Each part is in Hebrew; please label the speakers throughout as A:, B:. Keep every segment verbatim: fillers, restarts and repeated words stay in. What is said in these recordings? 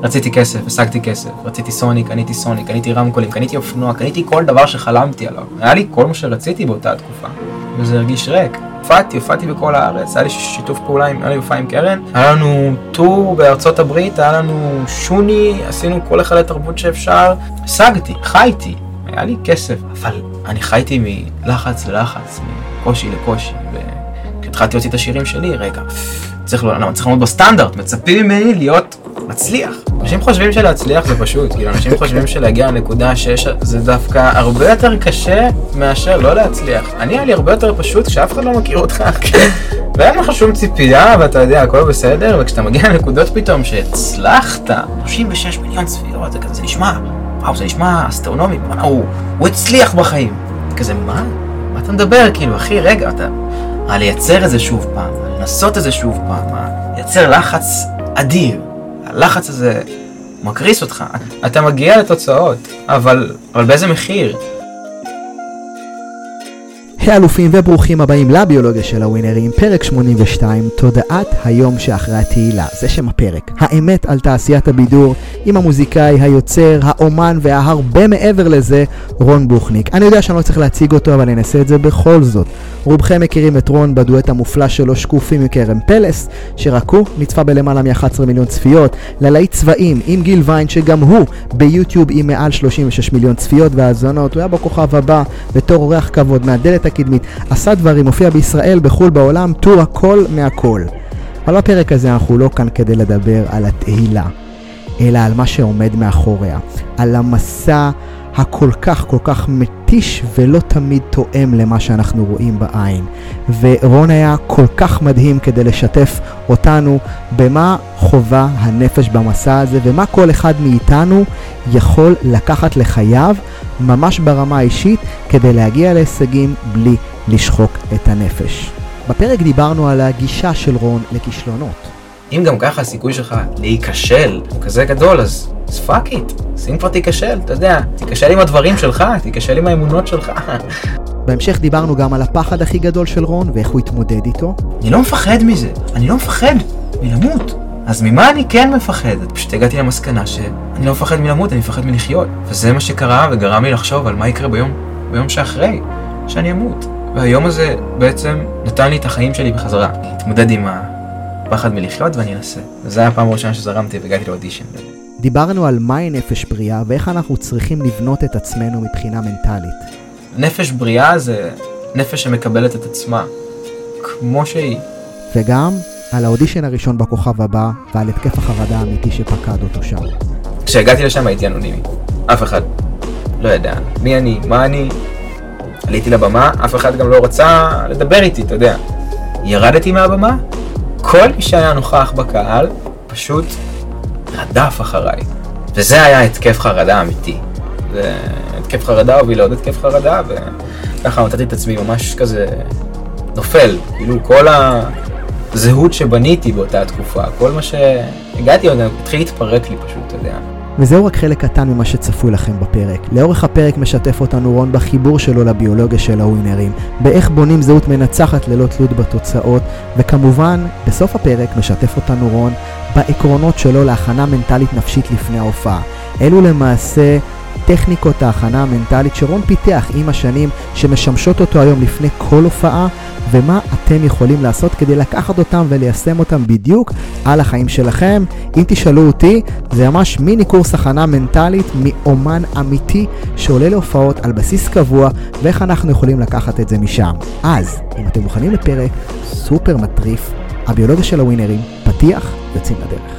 A: רציתי כסף, השגתי כסף, רציתי סוני, קניתי סוני, קניתי רמקולים, קניתי אופנוע, קניתי כל דבר שחלמתי עליו. היה לי כל מה שרציתי באותה תקופה, וזה הרגיש ריק. הופעתי, הופעתי בכל הארץ, היה לי שיתוף פעולה עם, היה לי הופעה עם קרן, היה לנו טור בארצות הברית, היה לנו שוני, עשינו כל אחד לתרבות שאפשר, השגתי, חייתי, היה לי כסף, אבל אני חייתי מלחץ ללחץ, מקושי לקושי, וכשהתחלתי להוציא את השירים שלי, רגע, צריך לא, צריך לעמוד בסטנדרט, מצפים ממני להיות מצליח. אנשים חושבים שלהצליח זה פשוט, כאילו אנשים חושבים שלהגיע לנקודה שיש, זה דווקא הרבה יותר קשה מאשר לא להצליח. אני היה לי הרבה יותר פשוט כשאף אחד לא מכיר אותך, ואין לך שום ציפייה, ואתה יודע, הכל בסדר, וכשאתה מגיע לנקודות פתאום שהצלחת, שלושים ושש מיליון צפיות, זה כזה, זה נשמע, וואו, זה נשמע אסטרונומי, הוא, הוא הצליח בחיים. כזה, מה? מה אתה מדבר? כאילו, אחי, רגע, אתה, על לייצר את זה שוב פעם, על לנסות את זה שוב פעם, לייצר לחץ אדיר. הלחץ הזה מקריס אותך. אתה מגיע לתוצאות, אבל, אבל באיזה מחיר?
B: האלופים וברוכים הבאים לביולוגיה של הווינרים, פרק שמונים ושתיים, תודעת היום שאחרי התהילה. זה שם הפרק. האמת על תעשיית הבידור עם המוזיקאי, היוצר, האומן וההרבה מעבר לזה, רון בוכניק. אני יודע שאני לא צריך להציג אותו, אבל אני אנסה את זה בכל זאת. רובכם מכירים את רון בדואט המופלא שלו שקופים מקרן פלס, שרק הוא נצפה בלמעלה מ-אחד עשר מיליון צפיות, ללהיט צבעים עם גיל ויין שגם הוא ביוטיוב עם מעל שלושים ושש מיליון צפיות והאזנות. הוא היה בכוכב הבא בתור אורח כבוד מהדלת הקדמית, עשה דברים, הופיע בישראל, בחול בעולם, טור הכל מהכל. אבל בפרק הזה אנחנו לא כאן כדי לדבר על התהילה, אלא על מה שעומד מאחוריה, על המסע הכל כך כל כך מתיש ולא תמיד תואם למה שאנחנו רואים בעין. ורון היה כל כך מדהים כדי לשתף אותנו במה חובה הנפש במסע הזה, ומה כל אחד מאיתנו יכול לקחת לחייו ממש ברמה האישית כדי להגיע להישגים בלי לשחוק את הנפש. בפרק דיברנו על הגישה של רון לכישלונות.
A: אם גם ככה הסיכוי שלך להיכשל הוא כזה גדול, אז אז fuck it, שים כבר תיכשל, אתה יודע, תיכשל עם הדברים שלך, תיכשל עם האמונות שלך.
B: בהמשך דיברנו גם על הפחד הכי גדול של רון ואיך הוא התמודד איתו.
A: אני לא מפחד מזה, אני לא מפחד מלמות. אז ממה אני כן מפחד? פשוט הגעתי למסקנה שאני לא מפחד מלמות, אני מפחד מלחיות. וזה מה שקרה וגרם לי לחשוב על מה יקרה ביום, ביום שאחרי, שאני אמות. והיום הזה בעצם נתן לי את החיים שלי בחזרה. התמודד עם הפחד מלחיות ואני אנסה. וזה היה הפעם הראשונה שזרמתי והגעתי לאודישן.
B: דיברנו על מהי נפש בריאה ואיך אנחנו צריכים לבנות את עצמנו מבחינה מנטלית.
A: נפש בריאה זה נפש שמקבלת את עצמה, כמו שהיא.
B: וגם על האודישן הראשון בכוכב הבא ועל התקף החרדה האמיתי שפקד אותו שם.
A: כשהגעתי לשם הייתי אנונימי. אף אחד לא ידע מי אני, מה אני. עליתי לבמה, אף אחד גם לא רצה לדבר איתי, אתה יודע. ירדתי מהבמה, כל מי שהיה נוכח בקהל פשוט רדף אחריי. וזה היה התקף חרדה אמיתי. זה התקף חרדה הוביל לעוד התקף חרדה, וככה מצאתי את עצמי ממש כזה נופל. כאילו כל הזהות שבניתי באותה תקופה, כל מה שהגעתי עוד, התחיל להתפרק לי פשוט, אתה יודע.
B: וזהו רק חלק קטן ממה שצפוי לכם בפרק. לאורך הפרק משתף אותנו רון בחיבור שלו לביולוגיה של הווינרים, באיך בונים זהות מנצחת ללא תלות בתוצאות, וכמובן בסוף הפרק משתף אותנו רון בעקרונות שלו להכנה מנטלית נפשית לפני ההופעה. אלו למעשה טכניקות ההכנה המנטלית שרון פיתח עם השנים שמשמשות אותו היום לפני כל הופעה, ומה אתם יכולים לעשות כדי לקחת אותם וליישם אותם בדיוק על החיים שלכם. אם תשאלו אותי, זה ממש מיני קורס הכנה מנטלית מאומן אמיתי שעולה להופעות על בסיס קבוע, ואיך אנחנו יכולים לקחת את זה משם. אז, אם אתם מוכנים לפרק סופר מטריף, הביולוגיה של הווינרים, פתיח, יוצאים לדרך.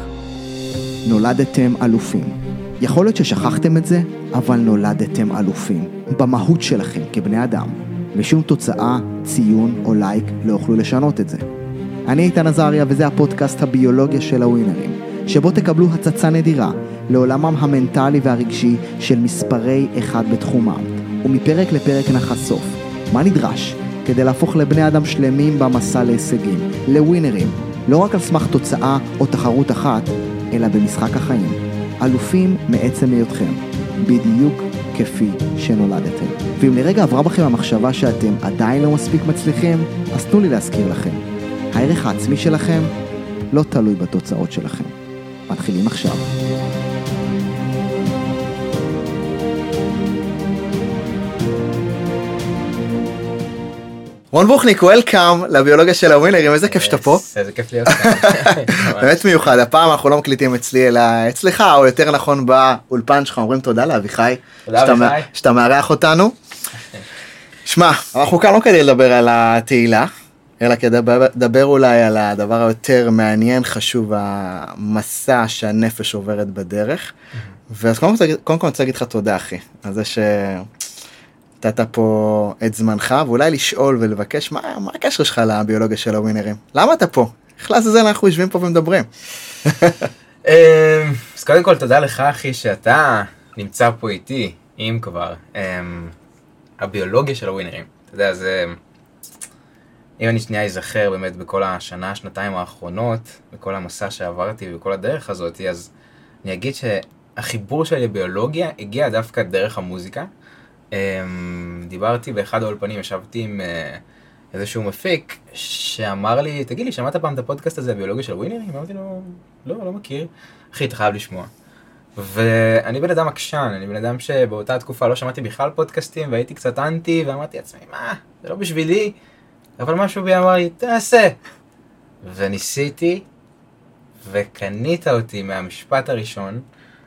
B: נולדתם אלופים. יכול להיות ששכחתם את זה, אבל נולדתם אלופים. במהות שלכם כבני אדם. ושום תוצאה, ציון או לייק לא יוכלו לשנות את זה. אני איתן עזריה וזה הפודקאסט הביולוגיה של הווינרים, שבו תקבלו הצצה נדירה לעולמם המנטלי והרגשי של מספרי אחד בתחומם. ומפרק לפרק נחשוף מה נדרש כדי להפוך לבני אדם שלמים במסע להישגים, לווינרים, לא רק על סמך תוצאה או תחרות אחת, אלא במשחק החיים. אלופים מעצם היותכם, בדיוק כפי שנולדתם. ואם לרגע עברה בכם המחשבה שאתם עדיין לא מספיק מצליחים, אז תנו לי להזכיר לכם. הערך העצמי שלכם לא תלוי בתוצאות שלכם. מתחילים עכשיו. רון בוכניק, וולקאם לביולוגיה של הווינרים, איזה כיף שאתה פה.
A: איזה כיף להיות כאן.
B: באמת מיוחד, הפעם אנחנו לא מקליטים אצלי, אלא אצלך, או יותר נכון באולפן שלך, אומרים תודה לאביחי, שאתה מארח אותנו. שמע, אנחנו כאן לא כדי לדבר על התהילה, אלא כדי לדבר אולי על הדבר היותר מעניין, חשוב, המסע שהנפש עוברת בדרך. ואז קודם כל אני רוצה להגיד לך תודה, אחי, על זה ש... נתת פה את זמנך, ואולי לשאול ולבקש, מה, מה הקשר שלך לביולוגיה של הווינרים? למה אתה פה? איך לעזאזל אנחנו יושבים פה ומדברים?
A: אז קודם כל, תודה לך, אחי, שאתה נמצא פה איתי, אם כבר. הביולוגיה של הווינרים. אתה יודע, זה... אם אני שנייה אזכר באמת בכל השנה, שנתיים האחרונות, בכל המסע שעברתי ובכל הדרך הזאת, אז אני אגיד שהחיבור שלי לביולוגיה הגיע דווקא דרך המוזיקה. דיברתי באחד האולפנים, ישבתי עם איזשהו מפיק שאמר לי, תגיד לי, שמעת פעם את הפודקאסט הזה, הביולוגיה של ווינרים? אמרתי לו, לא, לא מכיר. אחי, אתה חייב לשמוע. ואני בן אדם עקשן, אני בן אדם שבאותה תקופה לא שמעתי בכלל פודקאסטים, והייתי קצת אנטי, ואמרתי לעצמי, מה, זה לא בשבילי, אבל משהו בי אמר לי, תעשה. וניסיתי, וקנית אותי מהמשפט הראשון,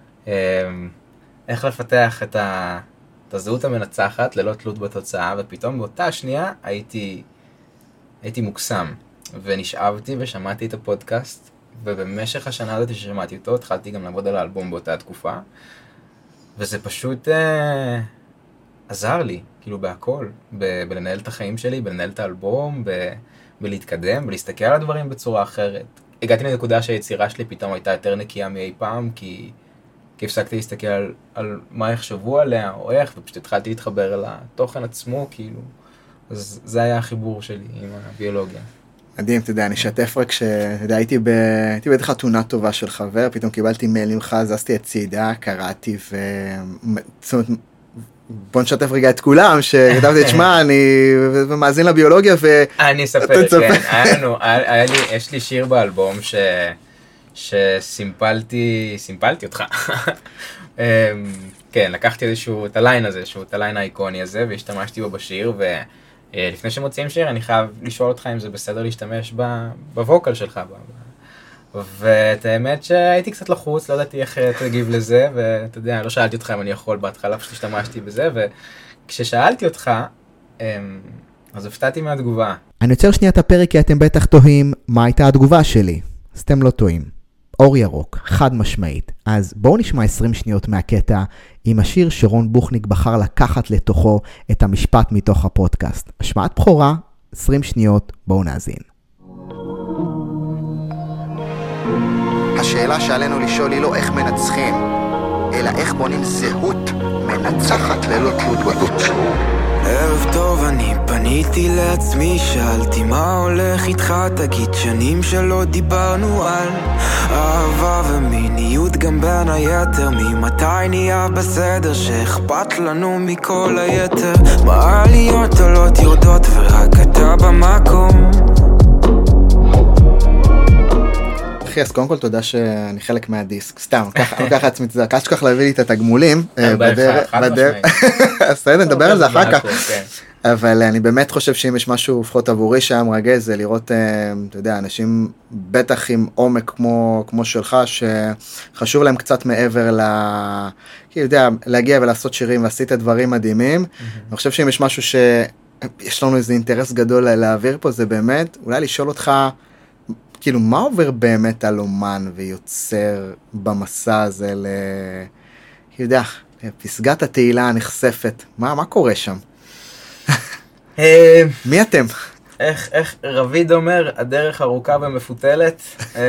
A: איך לפתח את ה... את הזהות המנצחת ללא תלות בתוצאה, ופתאום באותה שנייה הייתי, הייתי מוקסם, ונשאבתי ושמעתי את הפודקאסט, ובמשך השנה הזאת ששמעתי אותו, התחלתי גם לעבוד על האלבום באותה תקופה, וזה פשוט אה, עזר לי, כאילו בהכל, ב- בלנהל את החיים שלי, בלנהל את האלבום, ב- בלהתקדם, בלהסתכל על הדברים בצורה אחרת. הגעתי לנקודה שהיצירה שלי פתאום הייתה יותר נקייה מאי פעם, כי... כי הפסקתי להסתכל על, על מה יחשבו עליה או איך, ופשוט התחלתי להתחבר לתוכן עצמו, כאילו. אז זה היה החיבור שלי עם הביולוגיה. מדהים,
B: אתה יודע, אני שתף רק שהייתי בטח חתונה טובה של חבר, פתאום קיבלתי מייל ממך, זזתי הצידה, קראתי, ו... זאת אומרת, בוא נשתף רגע את כולם, שכתבתי את שמה, אני מאזין לביולוגיה, ו...
A: אני אספר, כן, היה לנו, היה לי, יש לי שיר באלבום ש... שסימפלתי, סימפלתי אותך. כן, לקחתי איזשהו, את הליין הזה, שהוא את הליין האיקוני הזה, והשתמשתי בו בשיר, ולפני שמוצאים שיר, אני חייב לשאול אותך אם זה בסדר להשתמש בווקל שלך. ואת האמת שהייתי קצת לחוץ, לא ידעתי איך תגיב לזה, ואתה יודע, לא שאלתי אותך אם אני יכול בהתחלה, פשוט השתמשתי בזה, וכששאלתי אותך, אז הפתעתי מהתגובה.
B: אני יוצר שנייה את הפרק, כי אתם בטח תוהים מה הייתה התגובה שלי. אז אתם לא טועים. אור ירוק, חד משמעית. אז בואו נשמע עשרים שניות מהקטע עם השיר שרון בוכניק בחר לקחת לתוכו את המשפט מתוך הפודקאסט. השמעת בחורה, עשרים שניות, בואו נאזין. השאלה שעלינו לשאול היא לא איך מנצחים, אלא איך בונים זהות מנצחת ללא תלות בתוצאות.
C: ערב טוב, אני פניתי לעצמי, שאלתי מה הולך איתך, תגיד שנים שלא דיברנו על אהבה ומיניות גם בין היתר, ממתי נהיה בסדר שאכפת לנו מכל היתר, מה העליות עולות יורדות ורק אתה במקום.
B: אחי, אז קודם כל תודה שאני חלק מהדיסק, סתם, אני לוקח לעצמי את זה, רק שכח להביא לי את התגמולים בדרך, אז תראה, נדבר על זה אחר כך, אבל אני באמת חושב שאם יש משהו לפחות עבורי שהיה מרגש, זה לראות, אתה יודע, אנשים בטח עם עומק כמו שלך, שחשוב להם קצת מעבר ל... כי יודע, להגיע ולעשות שירים ועשית דברים מדהימים, אני חושב שאם יש משהו שיש לנו איזה אינטרס גדול להעביר פה, זה באמת, אולי לשאול אותך, כאילו, מה עובר באמת על אומן ויוצר במסע הזה ל... יודע, פסגת התהילה הנחשפת, מה, מה קורה שם? מי אתם?
A: איך, איך רביד אומר, הדרך ארוכה ומפותלת,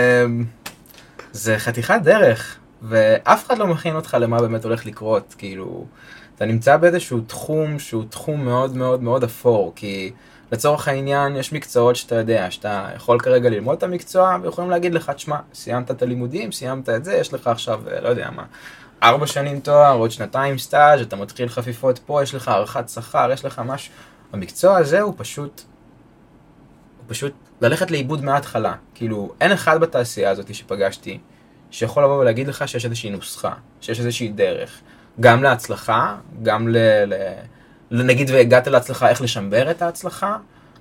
A: זה חתיכת דרך, ואף אחד לא מכין אותך למה באמת הולך לקרות, כאילו, אתה נמצא באיזשהו תחום שהוא תחום מאוד מאוד מאוד אפור, כי לצורך העניין יש מקצועות שאתה יודע, שאתה יכול כרגע ללמוד את המקצוע, ויכולים להגיד לך, תשמע, סיימת את הלימודים, סיימת את זה, יש לך עכשיו, לא יודע מה, ארבע שנים תואר, עוד שנתיים סטאז', אתה מתחיל חפיפות פה, יש לך הערכת שכר, יש לך משהו. המקצוע הזה הוא פשוט, הוא פשוט ללכת לאיבוד מההתחלה. כאילו, אין אחד בתעשייה הזאת שפגשתי, שיכול לבוא ולהגיד לך שיש איזושהי נוסחה, שיש איזושהי דרך, גם להצלחה, גם ל... ל... נגיד והגעת להצלחה, איך לשמבר את ההצלחה,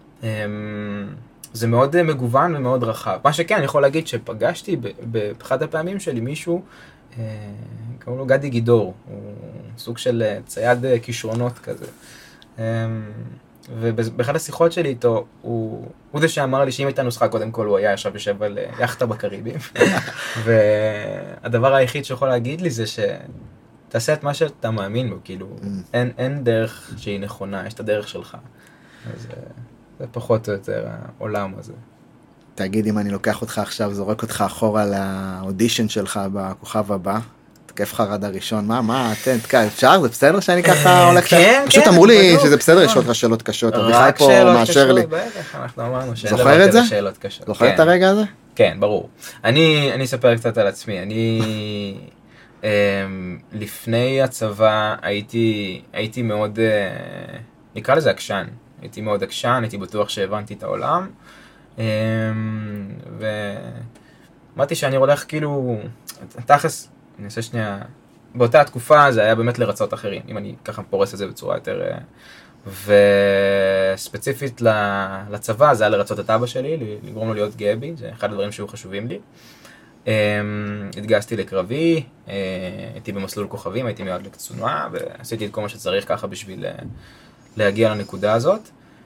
A: זה מאוד מגוון ומאוד רחב. מה שכן, אני יכול להגיד שפגשתי באחד הפעמים שלי מישהו, קוראים לו גדי גידור, הוא סוג של צייד כישרונות כזה. ובאחד השיחות שלי איתו, הוא, הוא זה שאמר לי שאם הייתה נוסחה, קודם כל הוא היה ישב יושב על יחטה בקריבים. והדבר היחיד שיכול להגיד לי זה שתעשה את מה שאתה מאמין בו, כאילו, אין, אין דרך שהיא נכונה, יש את הדרך שלך. אז זה פחות או יותר העולם הזה.
B: תגיד, אם אני לוקח אותך עכשיו, זורק אותך אחורה לאודישן שלך בכוכב הבא, תקף חרדה ראשון, מה, מה, תן, תקף, אפשר? זה בסדר שאני ככה הולך?
A: כן, כן.
B: פשוט אמרו לי שזה בסדר, יש אותך שאלות קשות, אביחי פה מאשר לי.
A: אנחנו אמרנו
B: זוכר את זה? זוכר את הרגע הזה?
A: כן, ברור. אני אספר קצת על עצמי, אני לפני הצבא הייתי מאוד, נקרא לזה עקשן, הייתי מאוד עקשן, הייתי בטוח שהבנתי את העולם, ואמרתי שאני הולך כאילו, תכלס, אני אעשה שנייה, באותה התקופה זה היה באמת לרצות אחרים, אם אני ככה פורס את זה בצורה יותר, וספציפית לצבא זה היה לרצות את אבא שלי, לגרום לו להיות גאה בי, זה אחד הדברים שהיו חשובים לי. התגייסתי לקרבי, הייתי במסלול כוכבים, הייתי מיועד לקצונה, ועשיתי את כל מה שצריך ככה בשביל להגיע לנקודה הזאת,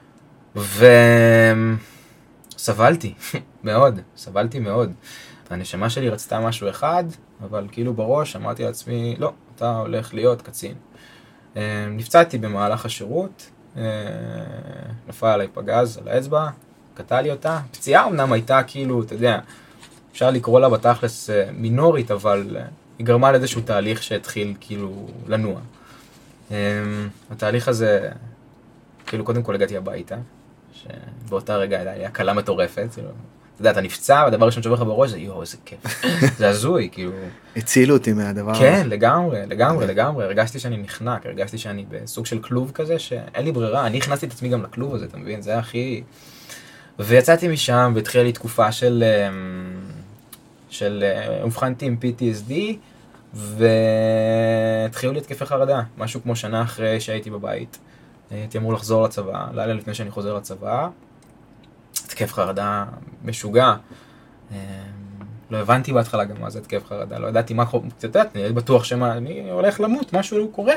A: וסבלתי מאוד, סבלתי מאוד. הנשמה שלי רצתה משהו אחד, אבל כאילו בראש אמרתי לעצמי, לא, אתה הולך להיות קצין. נפצעתי במהלך השירות, נפל עליי פגז על האצבע, קטע לי אותה. פציעה אמנם הייתה כאילו, אתה יודע, אפשר לקרוא לה בתכלס מינורית, אבל היא גרמה לאיזשהו תהליך שהתחיל כאילו לנוע. התהליך הזה, כאילו קודם כל הגעתי הביתה, שבאותה רגע היה קלה מטורפת, כאילו, אתה יודע, אתה נפצע, והדבר ראשון שעובר לך בראש זה, יואו, איזה כיף. זה הזוי, כאילו.
B: הצילו אותי מהדבר הזה.
A: כן, לגמרי, לגמרי, לגמרי. הרגשתי שאני נחנק, הרגשתי שאני בסוג של כלוב כזה, שאין לי ברירה. אני הכנסתי את עצמי גם לכלוב הזה, אתה מבין? זה היה הכי... ויצאתי משם, והתחילה לי תקופה של... של... אובחנתי עם פי טי אס די, והתחילו לי התקפי חרדה. משהו כמו שנה אחרי שהייתי בבית. הייתי אמור לחזור לצבא, לילה לפני שאני חוזר לצבא. התקף חרדה משוגע. לא הבנתי בהתחלה גם מה זה התקף חרדה, לא ידעתי מה קורה, קצת יודעת, אני בטוח שמה, אני הולך למות, משהו קורה.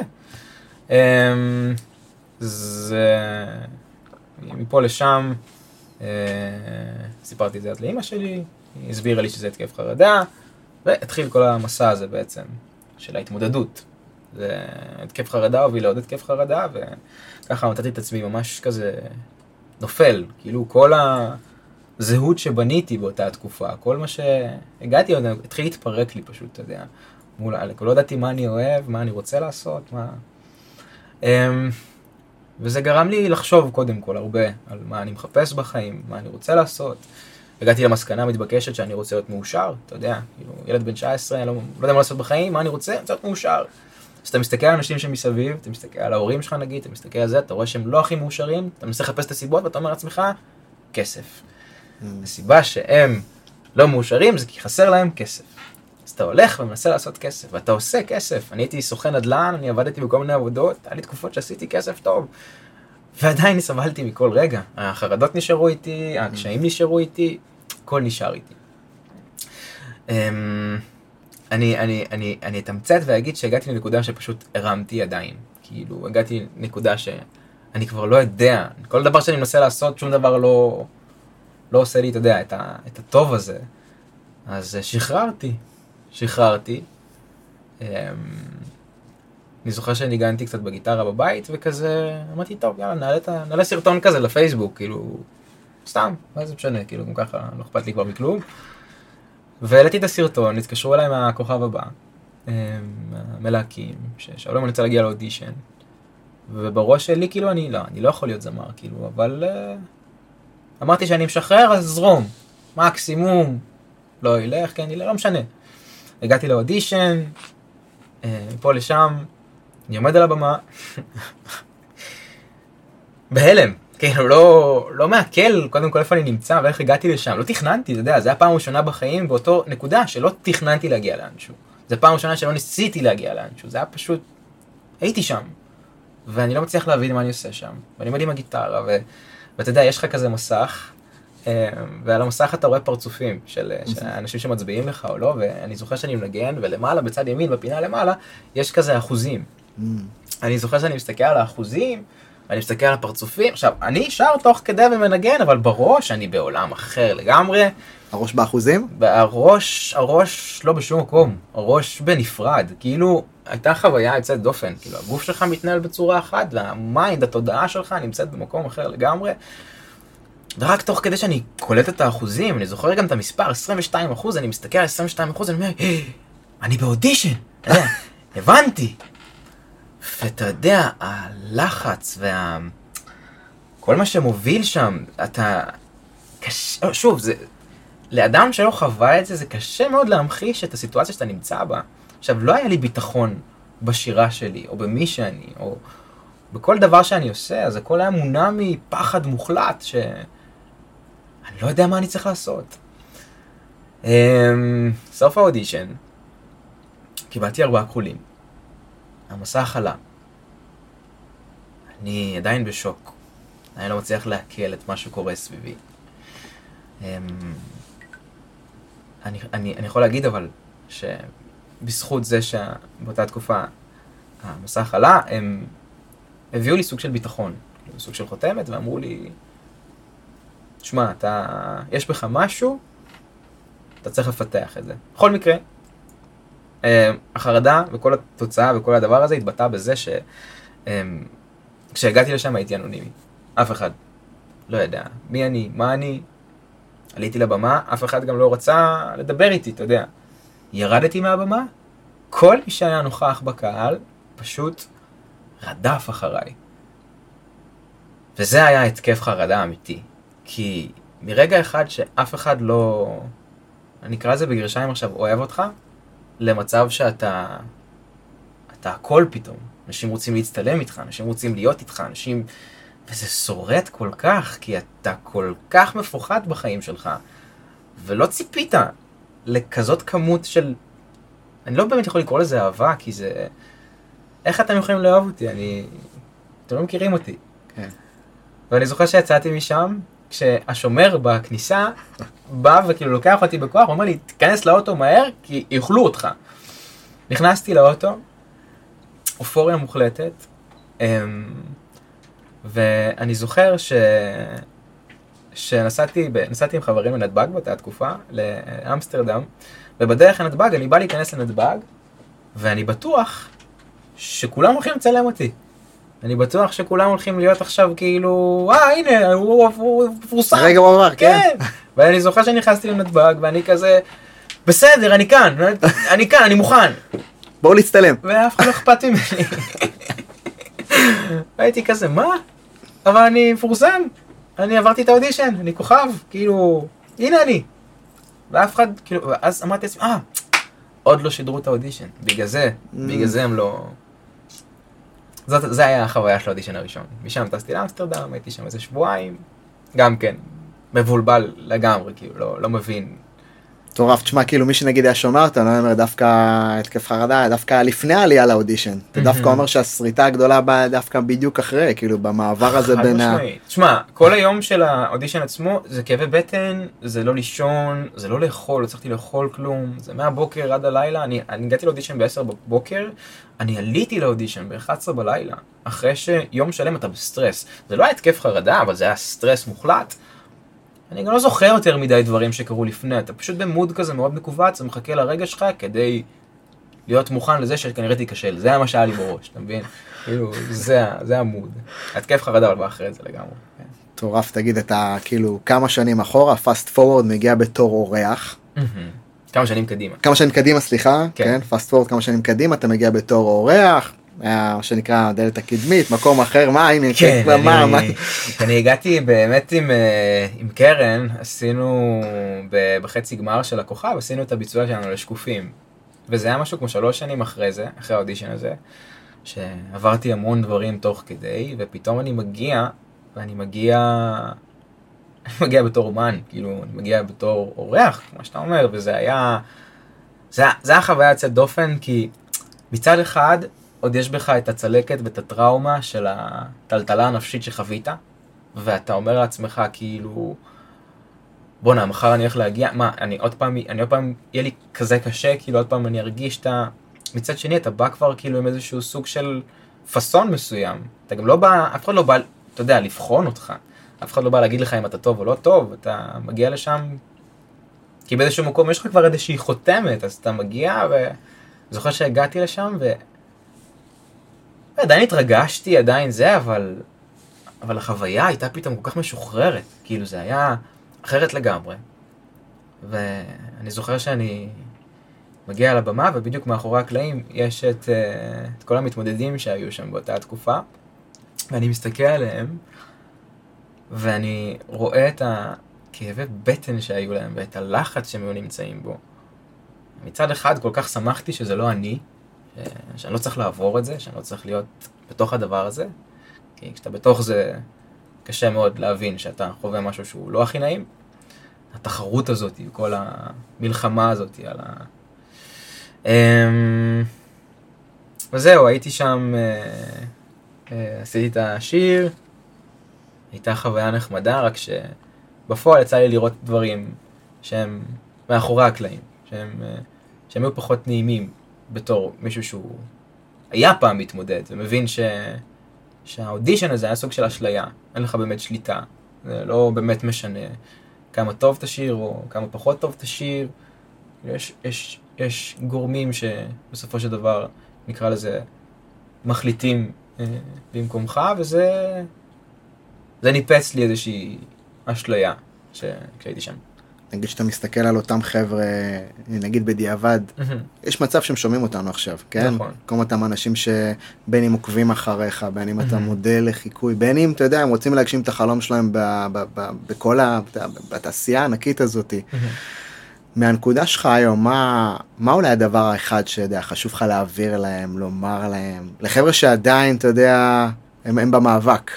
A: זה... מפה לשם, סיפרתי את זה עד לאמא שלי, היא הסבירה לי שזה התקף חרדה, והתחיל כל המסע הזה בעצם, של ההתמודדות. זה התקף חרדה הוביל לעוד התקף חרדה, וככה מצאתי את עצמי ממש כזה נופל, כאילו כל הזהות שבניתי באותה התקופה, כל מה שהגעתי, התחיל להתפרק לי פשוט, אתה יודע, מול אלק, לא ידעתי מה אני אוהב, מה אני רוצה לעשות, מה... וזה גרם לי לחשוב קודם כל הרבה על מה אני מחפש בחיים, מה אני רוצה לעשות. הגעתי למסקנה מתבקשת שאני רוצה להיות מאושר, אתה יודע, כאילו, ילד בן תשע עשרה, לא, לא יודע מה לעשות בחיים, מה אני רוצה? אני רוצה להיות מאושר. אז אתה מסתכל על אנשים שמסביב, אתה מסתכל על ההורים שלך נגיד, אתה מסתכל על זה, אתה רואה שהם לא הכי מאושרים, אתה מנסה לחפש את הסיבות ואתה אומר לעצמך, כסף. הסיבה שהם לא מאושרים זה כי חסר להם כסף. אז אתה הולך ומנסה לעשות כסף, ואתה עושה כסף. אני הייתי סוכן נדל"ן, אני עבדתי בכל מיני עבודות, היה לי תקופות שעשיתי כסף טוב, ועדיין סבלתי מכל רגע. החרדות נשארו איתי, הקשיים נשארו איתי, הכל נשאר איתי. אני, אני, אני, אני אתמצת ואגיד שהגעתי לנקודה שפשוט הרמתי ידיים. כאילו, הגעתי לנקודה שאני כבר לא יודע, כל דבר שאני מנסה לעשות, שום דבר לא, לא עושה לי, אתה יודע, את, ה, את הטוב הזה. אז שחררתי, שחררתי. אני זוכר שניגנתי קצת בגיטרה בבית, וכזה, אמרתי, טוב, יאללה, נעלה, נעלה סרטון כזה לפייסבוק, כאילו, סתם, מה זה משנה, כאילו, גם ככה, לא אכפת לי כבר מכלום. והעליתי את הסרטון, התקשרו אליי מהכוכב הבא, מלהקים, ששאלו אם אני רוצה להגיע לאודישן, ובראש שלי, כאילו, אני לא, אני לא יכול להיות זמר, כאילו, אבל אמרתי שאני משחרר, אז זרום, מקסימום, לא ילך, כן, לא משנה. הגעתי לאודישן, מפה לשם, אני עומד על הבמה, בהלם, כאילו לא, לא מעכל, קודם כל איפה אני נמצא ואיך הגעתי לשם, לא תכננתי, אתה יודע, זה היה פעם ראשונה בחיים באותו נקודה שלא תכננתי להגיע לאנשהו. זה פעם ראשונה שלא ניסיתי להגיע לאנשהו, זה היה פשוט, הייתי שם. ואני לא מצליח להבין מה אני עושה שם. ואני עומד עם הגיטרה, ו... ואתה יודע, יש לך כזה מסך, ועל המסך אתה רואה פרצופים של, של אנשים שמצביעים לך או לא, ואני זוכר שאני מנגן, ולמעלה, בצד ימין, בפינה למעלה, יש כזה אחוזים. אני זוכר שאני מסתכל על האחוזים, ואני מסתכל על הפרצופים. עכשיו, אני שר תוך כדי ומנגן, אבל בראש אני בעולם אחר לגמרי.
B: הראש באחוזים?
A: הראש, הראש לא בשום מקום, הראש בנפרד. כאילו, הייתה חוויה יוצאת דופן. כאילו, הגוף שלך מתנהל בצורה אחת, והמיינד, התודעה שלך נמצאת במקום אחר לגמרי. ורק תוך כדי שאני קולט את האחוזים, אני זוכר גם את המספר, עשרים ושתיים אחוז, אני מסתכל על עשרים ושתיים אחוז, אני אומר, אני באודישן, אתה יודע, הבנתי. ואתה יודע, הלחץ וה... כל מה שמוביל שם, אתה... קשה... שוב, זה... לאדם שלא חווה את זה, זה קשה מאוד להמחיש את הסיטואציה שאתה נמצא בה. עכשיו, לא היה לי ביטחון בשירה שלי, או במי שאני, או בכל דבר שאני עושה, אז הכל היה מונע מפחד מוחלט, ש... אני לא יודע מה אני צריך לעשות. סוף האודישן, קיבלתי ארבעה כחולים. המסך עלה. אני עדיין בשוק. אני לא מצליח להקל את מה שקורה סביבי. אני, אני, אני יכול להגיד אבל שבזכות זה שבאותה תקופה המסך עלה, הם הביאו לי סוג של ביטחון, סוג של חותמת, ואמרו לי, תשמע, אתה, יש בך משהו, אתה צריך לפתח את זה. בכל מקרה, החרדה וכל התוצאה וכל הדבר הזה התבטא בזה שכשהגעתי לשם הייתי אנונימי. אף אחד לא ידע מי אני, מה אני. עליתי לבמה, אף אחד גם לא רצה לדבר איתי, אתה יודע. ירדתי מהבמה, כל מי שהיה נוכח בקהל פשוט רדף אחריי. וזה היה התקף חרדה אמיתי. כי מרגע אחד שאף אחד לא, אני אקרא לזה בגרשיים עכשיו, אוהב אותך, למצב שאתה, אתה הכל פתאום. אנשים רוצים להצטלם איתך, אנשים רוצים להיות איתך, אנשים, וזה שורט כל כך, כי אתה כל כך מפוחד בחיים שלך, ולא ציפית לכזאת כמות של, אני לא באמת יכול לקרוא לזה אהבה, כי זה, איך אתם יכולים לאהוב אותי? אני, אתם לא מכירים אותי. כן. ואני זוכר שיצאתי משם, כשהשומר בכניסה בא וכאילו לוקח אותי בכוח, הוא אומר לי, תיכנס לאוטו מהר, כי יאכלו אותך. נכנסתי לאוטו, אופוריה מוחלטת, ואני זוכר ש... שנסעתי ב... נסעתי עם חברים לנתב"ג באותה תקופה, לאמסטרדם, ובדרך לנתב"ג אני בא להיכנס לנתב"ג, ואני בטוח שכולם הולכים לצלם אותי. אני בטוח שכולם הולכים להיות עכשיו כאילו, אה, הנה, הוא פורסם.
B: רגע הוא עבר, כן.
A: ואני זוכר שנכנסתי לנתב"ג, ואני כזה, בסדר, אני כאן, אני כאן, אני מוכן.
B: בואו להצטלם.
A: ואף אחד לא אכפת ממני. והייתי כזה, מה? אבל אני מפורסם. אני עברתי את האודישן, אני כוכב, כאילו, הנה אני. ואף אחד, כאילו, ואז אמרתי לעצמי, אה, עוד לא שידרו את האודישן. בגלל זה, בגלל זה הם לא... זאת, זה היה החוויה של האודישן הראשון. משם טסתי לאמסטרדם, הייתי שם איזה שבועיים. גם כן, מבולבל לגמרי, כאילו, לא, לא מבין.
B: טורף, תשמע, כאילו מי שנגיד היה שומע אותה, לא אומר דווקא התקף חרדה, דווקא לפני העלייה לאודישן. אתה דווקא אומר שהסריטה הגדולה באה דווקא בדיוק אחרי, כאילו במעבר הזה בין ה...
A: תשמע, כל היום של האודישן עצמו, זה כאבי בטן, זה לא לישון, זה לא לאכול, לא צריכתי לאכול כלום, זה מהבוקר עד הלילה, אני, אני הגעתי לאודישן ב-עשר בבוקר, אני עליתי לאודישן ב-אחת עשרה בלילה, אחרי שיום שלם אתה בסטרס. זה לא היה התקף חרדה, אבל זה היה סטרס מוחלט. אני גם לא זוכר יותר מדי דברים שקרו לפני, אתה פשוט במוד כזה מאוד מקובץ, ומחכה לרגע שלך כדי להיות מוכן לזה שכנראה תיכשל. זה היה מה שהיה לי בראש, אתה מבין? כאילו, זה, זה המוד. התקף חרדה, אבל בא אחרי זה לגמרי.
B: טורף, תגיד, אתה כאילו כמה שנים אחורה, פאסט פורוורד מגיע בתור אורח.
A: כמה שנים קדימה.
B: כמה שנים קדימה, סליחה, כן, פאסט פורוורד כמה שנים קדימה, אתה מגיע בתור אורח. מה שנקרא דלת הקדמית, מקום אחר, מה, הנה,
A: כן, אני, אני הגעתי באמת עם, עם קרן, עשינו בחצי גמר של הכוכב, עשינו את הביצוע שלנו לשקופים, וזה היה משהו כמו שלוש שנים אחרי זה, אחרי האודישן הזה, שעברתי המון דברים תוך כדי, ופתאום אני מגיע ואני מגיע, אני מגיע בתור אומן, כאילו, אני מגיע בתור אורח, כמו שאתה אומר, וזה היה, זה, זה היה חוויה יוצאת דופן, כי מצד אחד, עוד יש בך את הצלקת ואת הטראומה של הטלטלה הנפשית שחווית, ואתה אומר לעצמך, כאילו, בונה, מחר אני הולך להגיע, מה, אני עוד פעם, אני עוד פעם, יהיה לי כזה קשה, כאילו עוד פעם אני ארגיש את ה... מצד שני, אתה בא כבר כאילו עם איזשהו סוג של פסון מסוים. אתה גם לא בא, אף אחד לא בא, אתה יודע, לבחון אותך. אף אחד לא בא להגיד לך אם אתה טוב או לא טוב, אתה מגיע לשם, כי באיזשהו מקום יש לך כבר איזושהי חותמת, אז אתה מגיע וזוכר שהגעתי לשם ו... ועדיין התרגשתי, עדיין זה, אבל... אבל החוויה הייתה פתאום כל כך משוחררת, כאילו זה היה אחרת לגמרי. ואני זוכר שאני מגיע לבמה, ובדיוק מאחורי הקלעים יש את, את כל המתמודדים שהיו שם באותה התקופה, ואני מסתכל עליהם, ואני רואה את הכאבי בטן שהיו להם, ואת הלחץ שהם היו נמצאים בו. מצד אחד כל כך שמחתי שזה לא אני, שאני לא צריך לעבור את זה, שאני לא צריך להיות בתוך הדבר הזה, כי כשאתה בתוך זה קשה מאוד להבין שאתה חווה משהו שהוא לא הכי נעים. התחרות הזאת, כל המלחמה הזאת על ה... וזהו, הייתי שם, עשיתי את השיר, הייתה חוויה נחמדה, רק שבפועל יצא לי לראות דברים שהם מאחורי הקלעים, שהם, שהם היו פחות נעימים בתור מישהו שהוא היה פעם מתמודד, ומבין ש... שהאודישן הזה היה סוג של אשליה, אין לך באמת שליטה, זה לא באמת משנה כמה טוב תשיר או כמה פחות טוב תשיר, יש, יש, יש גורמים שבסופו של דבר נקרא לזה מחליטים אה, במקומך, וזה זה ניפץ לי איזושהי אשליה כשהייתי שם.
B: נגיד שאתה מסתכל על אותם חבר'ה, נגיד בדיעבד, יש מצב שהם שומעים אותנו עכשיו, כן?
A: נכון.
B: כל אותם אנשים שבין אם עוקבים אחריך, בין אם אתה מודל לחיקוי, בין אם, אתה יודע, הם רוצים להגשים את החלום שלהם בכל התעשייה הענקית הזאת. מהנקודה שלך היום, מה, מה אולי הדבר האחד שיודע, חשוב לך להעביר להם, לומר להם, לחבר'ה שעדיין, אתה יודע, הם, הם במאבק?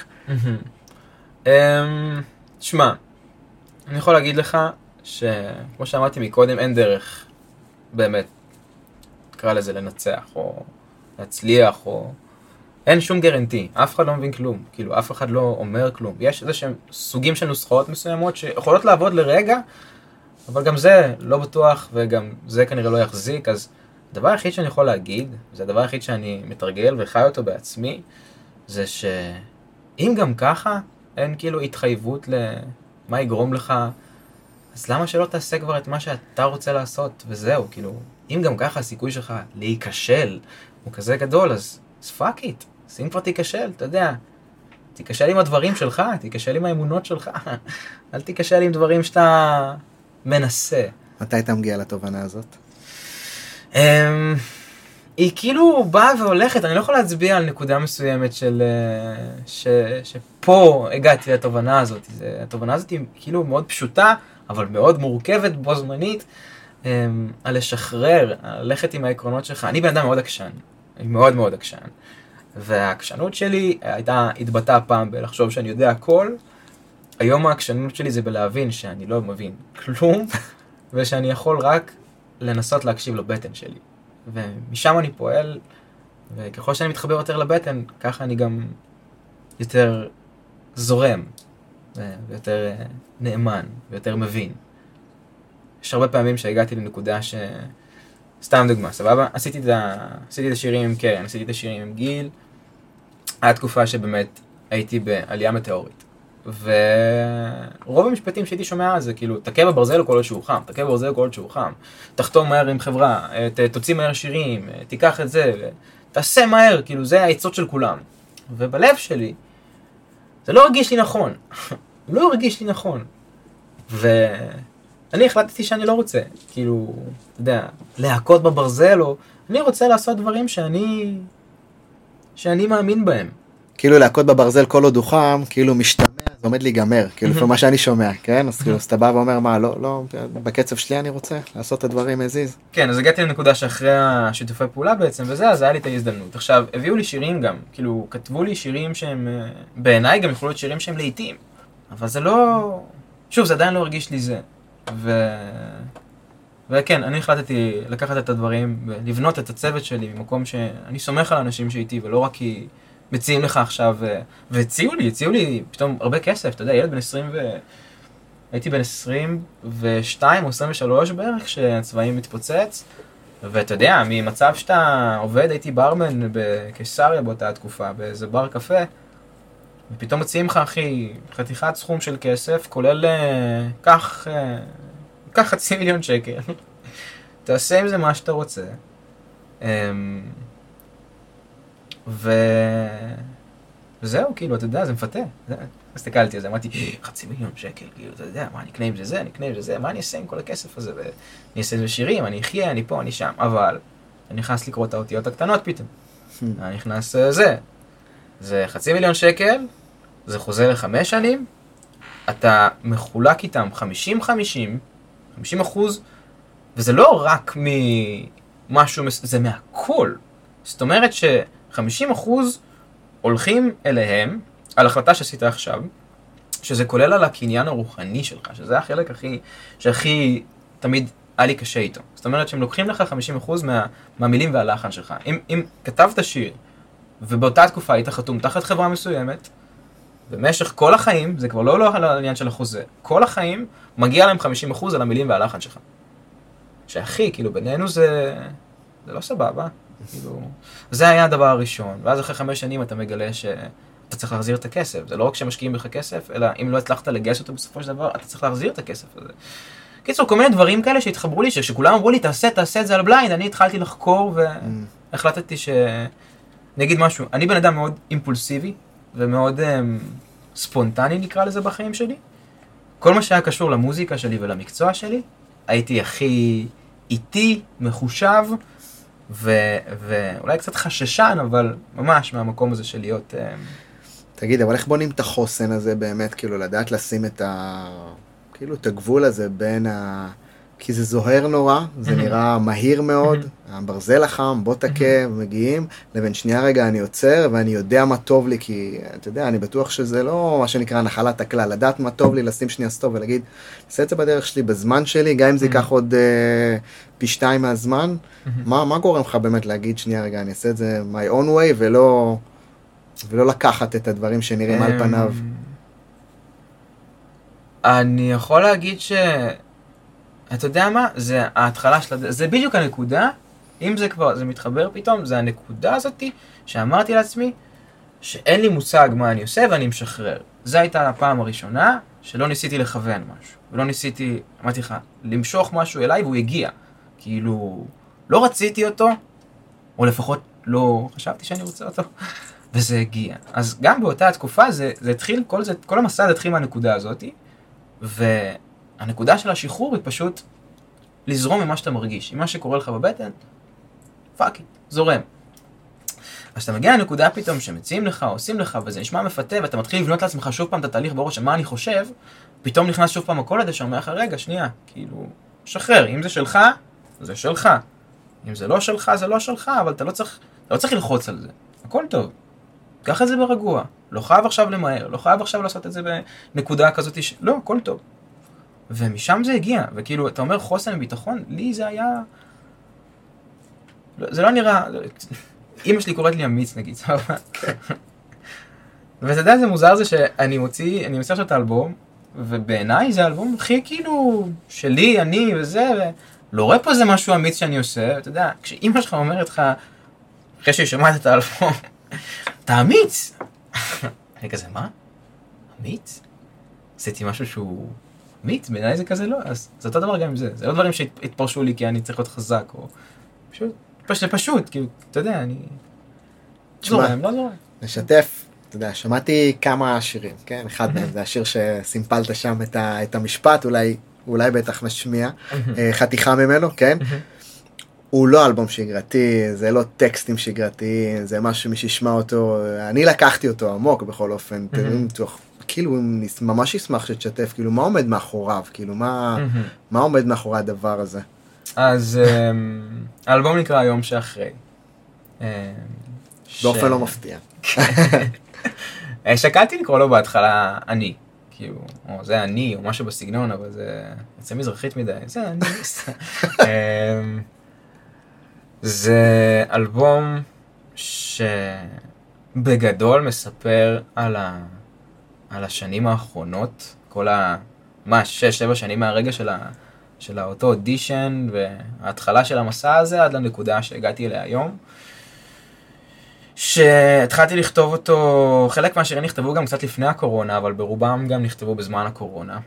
A: שמע, אני יכול להגיד לך שכמו שאמרתי מקודם, אין דרך באמת, תקרא לזה לנצח או להצליח או... אין שום גרנטי, אף אחד לא מבין כלום, כאילו אף אחד לא אומר כלום. יש איזה שהם סוגים של נוסחאות מסוימות שיכולות לעבוד לרגע, אבל גם זה לא בטוח וגם זה כנראה לא יחזיק. אז הדבר היחיד שאני יכול להגיד, זה הדבר היחיד שאני מתרגל וחי אותו בעצמי, זה שאם גם ככה אין כאילו התחייבות למה יגרום לך, אז למה שלא תעשה כבר את מה שאתה רוצה לעשות וזהו, כאילו, אם גם ככה הסיכוי שלך להיכשל הוא כזה גדול, אז fuck it, אז אם כבר תיכשל, אתה יודע, תיכשל עם הדברים שלך, תיכשל עם האמונות שלך, אל תיכשל עם דברים שאתה מנסה.
B: מתי אתה מגיע לתובנה הזאת?
A: היא כאילו באה והולכת, אני לא יכול להצביע על נקודה מסוימת של, ש, שפה הגעתי לתובנה הזאת. התובנה הזאת היא כאילו מאוד פשוטה, אבל מאוד מורכבת בו זמנית, על לשחרר, על ללכת עם העקרונות שלך. אני בן אדם מאוד עקשן, אני מאוד מאוד עקשן. והעקשנות שלי הייתה התבטאה פעם בלחשוב שאני יודע הכל. היום העקשנות שלי זה בלהבין שאני לא מבין כלום, ושאני יכול רק לנסות להקשיב לבטן שלי. ומשם אני פועל, וככל שאני מתחבר יותר לבטן, ככה אני גם יותר זורם, ויותר נאמן, ויותר מבין. יש הרבה פעמים שהגעתי לנקודה ש... סתם דוגמה, סבבה? עשיתי את, ה... עשיתי את השירים עם קרן, עשיתי את השירים עם גיל. היה תקופה שבאמת הייתי בעלייה מטאורית. ורוב המשפטים שהייתי שומע על זה, כאילו, תכה בברזל כל עוד שהוא חם, תכה בברזל כל עוד שהוא חם, תחתום מהר עם חברה, ת, תוציא מהר שירים, תיקח את זה, תעשה מהר, כאילו, זה העצות של כולם. ובלב שלי, זה לא הרגיש לי נכון. לא הרגיש לי נכון. ואני החלטתי שאני לא רוצה, כאילו, אתה יודע, להכות בברזל, או אני רוצה לעשות דברים שאני, שאני מאמין בהם.
B: כאילו להכות בברזל כל עוד הוא חם, כאילו משתמע זה עומד להיגמר, כאילו, לפי מה שאני שומע, כן? אז כאילו, אז אתה בא ואומר, מה, לא, לא, בקצב שלי אני רוצה לעשות את הדברים הזיז.
A: כן, אז הגעתי לנקודה שאחרי השיתופי פעולה בעצם, וזה, אז היה לי את ההזדמנות. עכשיו, הביאו לי שירים גם, כאילו, כתבו לי שירים שהם, בעיניי גם יכולו להיות שירים שהם לעיתים, אבל זה לא, שוב, זה עדיין לא הרגיש לי זה. ו... וכן, אני החלטתי לקחת את הדברים ולבנות את הצוות שלי ממקום שאני סומך על האנשים שאיתי, ולא רק כי מציעים לך עכשיו, והציעו לי, הציעו לי פתאום הרבה כסף, אתה יודע, ילד בן עשרים ו... הייתי בן עשרים ושתיים או עשרים ושלוש בערך, כשהצבעים מתפוצץ, ואתה יודע, ממצב שאתה עובד, הייתי ברמן בקיסריה באותה התקופה, באיזה בר קפה, ופתאום מציעים לך, אחי, חתיכת סכום של כסף, כולל כך, כך חצי מיליון שקל. תעשה עם זה מה שאתה רוצה. ו... וזהו, כאילו, אתה יודע, זה מפתה. הסתכלתי על זה, אמרתי, חצי מיליון שקל, כאילו, אתה יודע, מה, אני אקנה עם זה זה, אני אקנה עם זה זה, מה אני אעשה עם כל הכסף הזה? ואני אעשה עם זה שירים, אני אחיה, אני פה, אני שם. אבל, אני נכנס לקרוא את האותיות הקטנות פתאום. אני נכנס זה. זה חצי מיליון שקל, זה חוזר לחמש שנים, אתה מחולק איתם חמישים חמישים, חמישים אחוז, וזה לא רק ממשהו, זה מהכל. זאת אומרת ש-חמישים אחוז הולכים אליהם, על החלטה שעשית עכשיו, שזה כולל על הקניין הרוחני שלך, שזה החלק הכי, שהכי תמיד היה לי קשה איתו. זאת אומרת שהם לוקחים לך חמישים אחוז מה, מהמילים והלחן שלך. אם, אם כתבת שיר, ובאותה תקופה היית חתום תחת חברה מסוימת, במשך כל החיים, זה כבר לא, לא על העניין של החוזה, כל החיים מגיע להם חמישים אחוז על המילים והלחן שלך. שהכי, כאילו, בינינו זה, זה לא סבבה. כאילו, זה היה הדבר הראשון, ואז אחרי חמש שנים אתה מגלה שאתה צריך להחזיר את הכסף. זה לא רק שמשקיעים בך כסף, אלא אם לא הצלחת לגייס אותו בסופו של דבר, אתה צריך להחזיר את הכסף הזה. קיצור, כל מיני דברים כאלה שהתחברו לי, שכולם אמרו לי, תעשה, תעשה את זה על בליינד, אני התחלתי לחקור והחלטתי ש... נגיד משהו, אני בן אדם מאוד אימפולסיבי, ומאוד um, ספונטני נקרא לזה בחיים שלי. כל מה שהיה קשור למוזיקה שלי ולמקצוע שלי, הייתי הכי איטי, מחושב, ו- ואולי קצת חששן, אבל ממש מהמקום הזה של להיות... Um...
B: תגיד, אבל איך בונים את החוסן הזה באמת, כאילו לדעת לשים את ה... כאילו את הגבול הזה בין ה... כי זה זוהר נורא, זה נראה מהיר מאוד, הברזל החם, בוא תקה, מגיעים, לבין שנייה רגע אני עוצר, ואני יודע מה טוב לי, כי אתה יודע, אני בטוח שזה לא מה שנקרא נחלת הכלל, לדעת מה טוב לי, לשים שנייה סטופ ולהגיד, עושה את זה בדרך שלי בזמן שלי, גם אם זה ייקח עוד אה, פי שתיים מהזמן, מה, מה גורם לך באמת להגיד, שנייה רגע, אני אעשה את זה my own way, ולא, ולא לקחת את הדברים שנראים על פניו?
A: אני יכול להגיד ש... אתה יודע מה? זה ההתחלה של... זה בדיוק הנקודה, אם זה כבר, זה מתחבר פתאום, זה הנקודה הזאת שאמרתי לעצמי שאין לי מושג מה אני עושה ואני משחרר. זו הייתה הפעם הראשונה שלא ניסיתי לכוון משהו, ולא ניסיתי, אמרתי לך, למשוך משהו אליי והוא הגיע. כאילו, לא רציתי אותו, או לפחות לא חשבתי שאני רוצה אותו, וזה הגיע. אז גם באותה התקופה זה, זה התחיל, כל, זה, כל המסע זה התחיל מהנקודה הזאת, ו... הנקודה של השחרור היא פשוט לזרום ממה שאתה מרגיש. עם מה שקורה לך בבטן, פאק, זורם. אז אתה מגיע לנקודה פתאום שמציעים לך, עושים לך, וזה נשמע מפתה, ואתה מתחיל לבנות לעצמך שוב פעם את התהליך בראש של מה אני חושב, פתאום נכנס שוב פעם הכל הזה שאומר לך, רגע, שנייה, כאילו, שחרר, אם זה שלך, זה שלך. אם זה לא שלך, זה לא שלך, אבל אתה לא צריך, אתה לא צריך ללחוץ על זה. הכל טוב. קח את זה ברגוע. לא חייב עכשיו למהר, לא חייב עכשיו לעשות את זה בנקודה כזאת ש... לא, הכל טוב. ומשם זה הגיע, וכאילו, אתה אומר חוסן וביטחון, לי זה היה... זה לא נראה... אמא שלי קוראת לי אמיץ, נגיד, סבבה. ואתה יודע, זה מוזר זה שאני מוציא, אני מוציא עכשיו את האלבום, ובעיניי זה האלבום הכי כאילו שלי, אני וזה, ולא רואה פה איזה משהו אמיץ שאני עושה, ואתה יודע, כשאמא שלך אומרת לך, אחרי שהיא שמעת את האלבום, אתה אמיץ! אני כזה, מה? אמיץ? עשיתי משהו שהוא... אמיץ? בעיניי זה כזה לא, אז זה אותו דבר גם עם זה. זה לא דברים שהתפרשו לי כי אני צריך להיות חזק, או... פשוט, פשוט, פשוט, כי אתה יודע, אני... זורם, לא זורם.
B: נשתף, אתה יודע, שמעתי כמה שירים, כן? אחד מהם, זה השיר שסימפלת שם את, ה, את המשפט, אולי, אולי בטח נשמיע, חתיכה ממנו, כן? הוא לא אלבום שגרתי, זה לא טקסטים שגרתי, זה משהו שמי שישמע אותו, אני לקחתי אותו עמוק בכל אופן, תראו, כאילו, ממש ישמח שתשתף, כאילו, מה עומד מאחוריו? כאילו, מה, מה עומד מאחורי הדבר הזה?
A: אז האלבום נקרא היום שאחרי.
B: באופן לא מפתיע.
A: שקלתי לקרוא לו בהתחלה אני, כאילו, או זה אני, או משהו בסגנון, אבל זה יצא מזרחית מדי, זה אני. זה אלבום שבגדול מספר על ה... על השנים האחרונות, כל ה... מה, שש, שבע שנים מהרגע של, ה... של האותו אודישן, וההתחלה של המסע הזה עד לנקודה שהגעתי אליה היום. שהתחלתי לכתוב אותו, חלק מהשירים נכתבו גם קצת לפני הקורונה, אבל ברובם גם נכתבו בזמן הקורונה.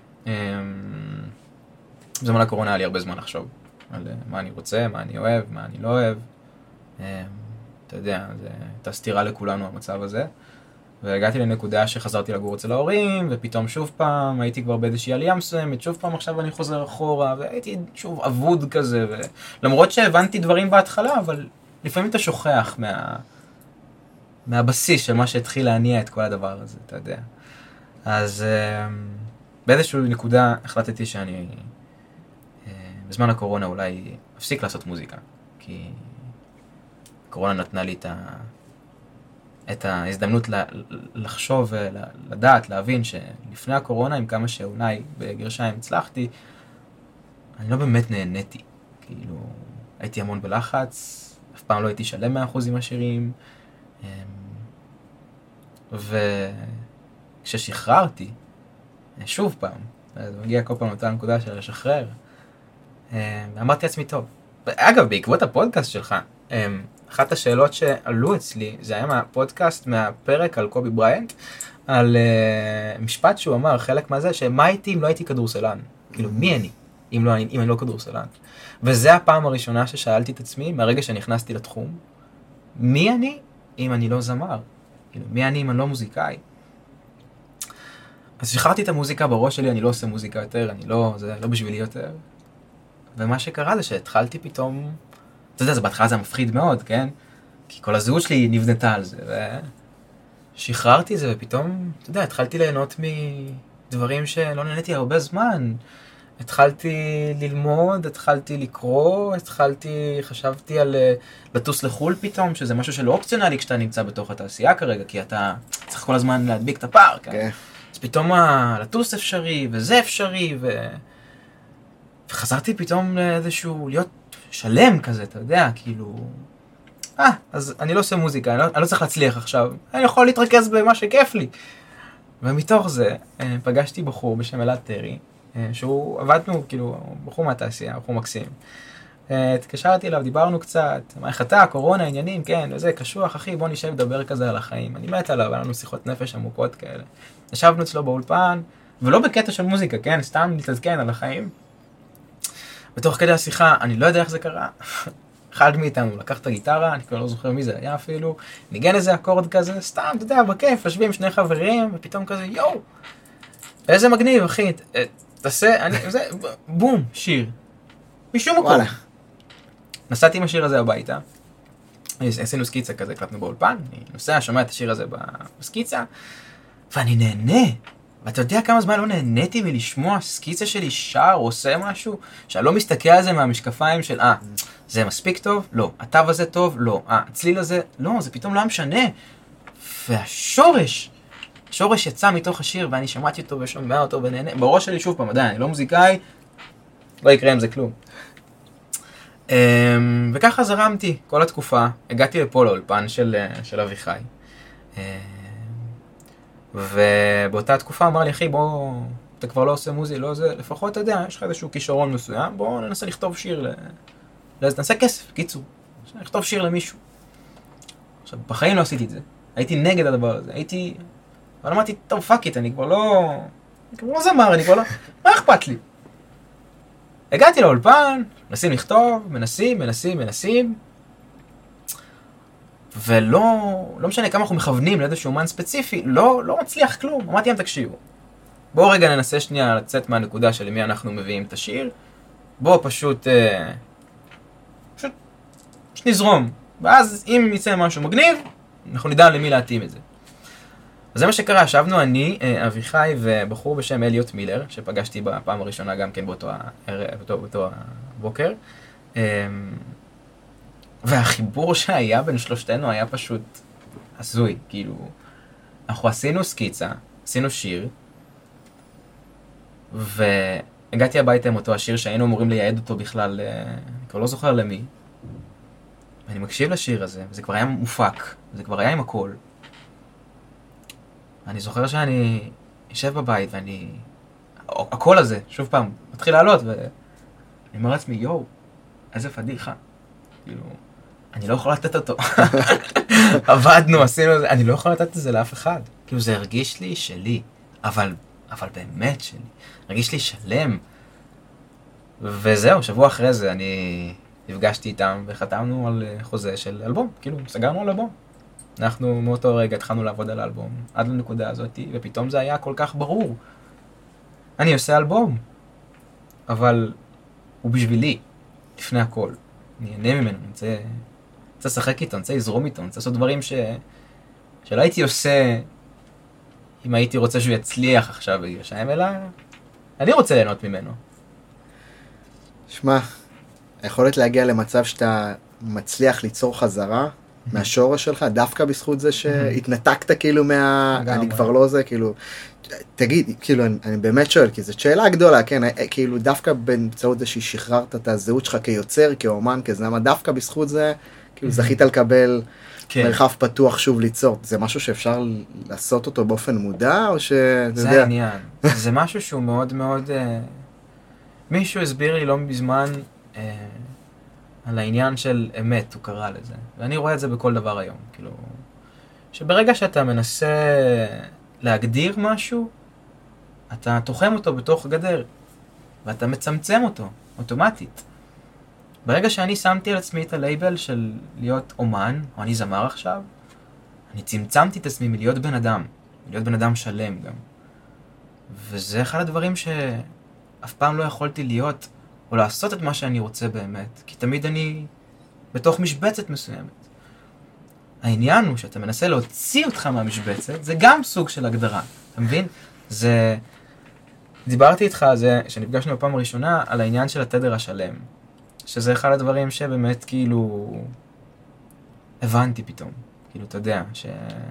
A: בזמן הקורונה היה לי הרבה זמן לחשוב על מה אני רוצה, מה אני אוהב, מה אני לא אוהב. אתה יודע, זו הייתה סתירה לכולנו המצב הזה. והגעתי לנקודה שחזרתי לגור אצל ההורים, ופתאום שוב פעם הייתי כבר באיזושהי עלייה מסוימת, שוב פעם עכשיו אני חוזר אחורה, והייתי שוב אבוד כזה, ולמרות שהבנתי דברים בהתחלה, אבל לפעמים אתה שוכח מה... מהבסיס של מה שהתחיל להניע את כל הדבר הזה, אתה יודע. אז באיזושהי נקודה החלטתי שאני בזמן הקורונה אולי אפסיק לעשות מוזיקה, כי הקורונה נתנה לי את ה... את ההזדמנות לחשוב ולדעת, להבין שלפני הקורונה, עם כמה שאולי בגרשיים הצלחתי, אני לא באמת נהניתי. כאילו, הייתי המון בלחץ, אף פעם לא הייתי שלם מאה אחוז עם השירים, וכששחררתי, שוב פעם, אז מגיע כל פעם אותה נקודה של לשחרר, ואמרתי לעצמי, טוב. אגב, בעקבות הפודקאסט שלך, אחת השאלות שעלו אצלי, זה היה מהפודקאסט, מהפרק על קובי בריינט, על uh, משפט שהוא אמר, חלק מהזה, שמה הייתי אם לא הייתי כדורסלן? כאילו, מי אני אם, לא, אם אני לא כדורסלן? וזה הפעם הראשונה ששאלתי את עצמי, מהרגע שנכנסתי לתחום, מי אני אם אני לא זמר? כאילו, מי אני אם אני לא מוזיקאי? אז שחררתי את המוזיקה בראש שלי, אני לא עושה מוזיקה יותר, אני לא, זה לא בשבילי יותר. ומה שקרה זה שהתחלתי פתאום, אתה יודע, זה בהתחלה זה מפחיד מאוד, כן? כי כל הזהות שלי נבנתה על זה, ושחררתי את זה, ופתאום, אתה יודע, התחלתי ליהנות מדברים שלא נהניתי הרבה זמן. התחלתי ללמוד, התחלתי לקרוא, התחלתי, חשבתי על לטוס לחול פתאום, שזה משהו שלא אופציונלי כשאתה נמצא בתוך התעשייה כרגע, כי אתה צריך כל הזמן להדביק את הפער, כן? אז פתאום לטוס אפשרי, וזה אפשרי, ו... וחזרתי פתאום לאיזשהו, להיות שלם כזה, אתה יודע, כאילו... אה, אז אני לא עושה מוזיקה, אני לא, אני לא צריך להצליח עכשיו, אני יכול להתרכז במה שכיף לי. ומתוך זה, פגשתי בחור בשם אלעד טרי, שהוא עבדנו, כאילו, בחור מהתעשייה, בחור מקסים. התקשרתי אליו, דיברנו קצת, מה איך אתה, קורונה, עניינים, כן, וזה, קשוח, אחי, בוא נשב לדבר כזה על החיים. אני מת עליו, היה לנו שיחות נפש עמוקות כאלה. ישבנו אצלו באולפן, ולא בקטע של מוזיקה, כן, סתם להתעדכן על החיים. בתוך כדי השיחה, אני לא יודע איך זה קרה. אחד מאיתנו לקח את הגיטרה, אני כבר לא זוכר מי זה היה אפילו, ניגן איזה אקורד כזה, סתם, אתה יודע, בכיף, יושבים שני חברים, ופתאום כזה, יואו, איזה מגניב, אחי, תעשה, אני, זה, בום, שיר. משום מקום. נסעתי עם השיר הזה הביתה, עשינו סקיצה כזה, קלטנו באולפן, אני נוסע, שומע את השיר הזה בסקיצה, ואני נהנה. ואתה יודע כמה זמן לא נהניתי מלשמוע סקיצה שלי שר או עושה משהו, שאני לא מסתכל על זה מהמשקפיים של, אה, זה מספיק טוב? לא. התו הזה טוב? לא. אה, הצליל הזה? לא, זה פתאום לא משנה. והשורש, השורש יצא מתוך השיר, ואני שמעתי אותו ושומע אותו ונהנה. בראש שלי שוב פעם, עדיין, אני לא מוזיקאי, לא יקרה עם זה כלום. וככה זרמתי כל התקופה, הגעתי לפה לאולפן של, של אביחי. ובאותה תקופה אמר לי, אחי, בוא, אתה כבר לא עושה מוזי, לא זה, לפחות אתה יודע, יש לך איזשהו כישרון מסוים, בוא ננסה לכתוב שיר, ל... ננסה כסף, קיצור, לכתוב שיר למישהו. עכשיו, בחיים לא עשיתי את זה, הייתי נגד הדבר הזה, הייתי, אבל אמרתי, טוב, פאק איט, אני כבר לא, אני כבר לא זמר, אני כבר לא, מה אכפת לי? הגעתי לאולפן, מנסים לכתוב, מנסים, מנסים, מנסים, ולא, לא משנה כמה אנחנו מכוונים לאיזשהו אומן ספציפי, לא, לא מצליח כלום. אמרתי להם, תקשיבו. בואו רגע ננסה שנייה לצאת מהנקודה של למי אנחנו מביאים את השיר. בואו פשוט, אה, פשוט, פשוט נזרום. ואז אם יצא משהו מגניב, אנחנו נדע למי להתאים את זה. אז זה מה שקרה, ישבנו אני, אביחי ובחור בשם אליוט מילר, שפגשתי בפעם הראשונה גם כן באותו, באותו, באותו הבוקר. והחיבור שהיה בין שלושתנו היה פשוט הזוי, כאילו, אנחנו עשינו סקיצה, עשינו שיר, והגעתי הביתה עם אותו השיר שהיינו אמורים לייעד אותו בכלל, אני כבר לא זוכר למי, ואני מקשיב לשיר הזה, וזה כבר היה מופק, זה כבר היה עם הכל. אני זוכר שאני יושב בבית ואני, הקול הזה, שוב פעם, מתחיל לעלות, ואני אומר לעצמי, יואו, איזה פדיחה, כאילו, אני לא יכול לתת אותו. עבדנו, עשינו את זה, אני לא יכול לתת את זה לאף אחד. כאילו זה הרגיש לי שלי, אבל, אבל באמת שלי. הרגיש לי שלם. וזהו, שבוע אחרי זה אני נפגשתי איתם וחתמנו על חוזה של אלבום. כאילו, סגרנו על אלבום. אנחנו מאותו רגע התחלנו לעבוד על האלבום, עד לנקודה הזאת, ופתאום זה היה כל כך ברור. אני עושה אלבום, אבל הוא בשבילי, לפני הכל. אני אהנה ממנו, אני רוצה... אני רוצה לשחק איתו, אני רוצה לזרום איתו, אני רוצה לעשות דברים ש... שלא הייתי עושה אם הייתי רוצה שהוא יצליח עכשיו בגלל שהם, אלא אני רוצה ליהנות ממנו.
B: שמע, היכולת להגיע למצב שאתה מצליח ליצור חזרה מהשורש שלך, דווקא בזכות זה שהתנתקת כאילו מה... אני כבר לא זה, כאילו... תגיד, כאילו, אני, אני באמת שואל, כי זו שאלה גדולה, כן, כאילו, דווקא באמצעות זה ששחררת את הזהות שלך כיוצר, כאומן, כזמה, דווקא בזכות זה, כאילו, זכית לקבל כן. מרחב פתוח שוב ליצור. זה משהו שאפשר לעשות אותו באופן מודע, או ש...
A: זה יודע... העניין. זה משהו שהוא מאוד מאוד... Uh, מישהו הסביר לי לא מזמן uh, על העניין של אמת, הוא קרא לזה. ואני רואה את זה בכל דבר היום, כאילו... שברגע שאתה מנסה... להגדיר משהו, אתה תוחם אותו בתוך גדר, ואתה מצמצם אותו, אוטומטית. ברגע שאני שמתי על עצמי את הלייבל של להיות אומן, או אני זמר עכשיו, אני צמצמתי את עצמי מלהיות בן אדם, להיות בן אדם שלם גם. וזה אחד הדברים שאף פעם לא יכולתי להיות, או לעשות את מה שאני רוצה באמת, כי תמיד אני בתוך משבצת מסוימת. העניין הוא שאתה מנסה להוציא אותך מהמשבצת, זה גם סוג של הגדרה, אתה מבין? זה... דיברתי איתך על זה, שנפגשנו בפעם הראשונה, על העניין של התדר השלם. שזה אחד הדברים שבאמת כאילו... הבנתי פתאום. כאילו, אתה יודע, ש...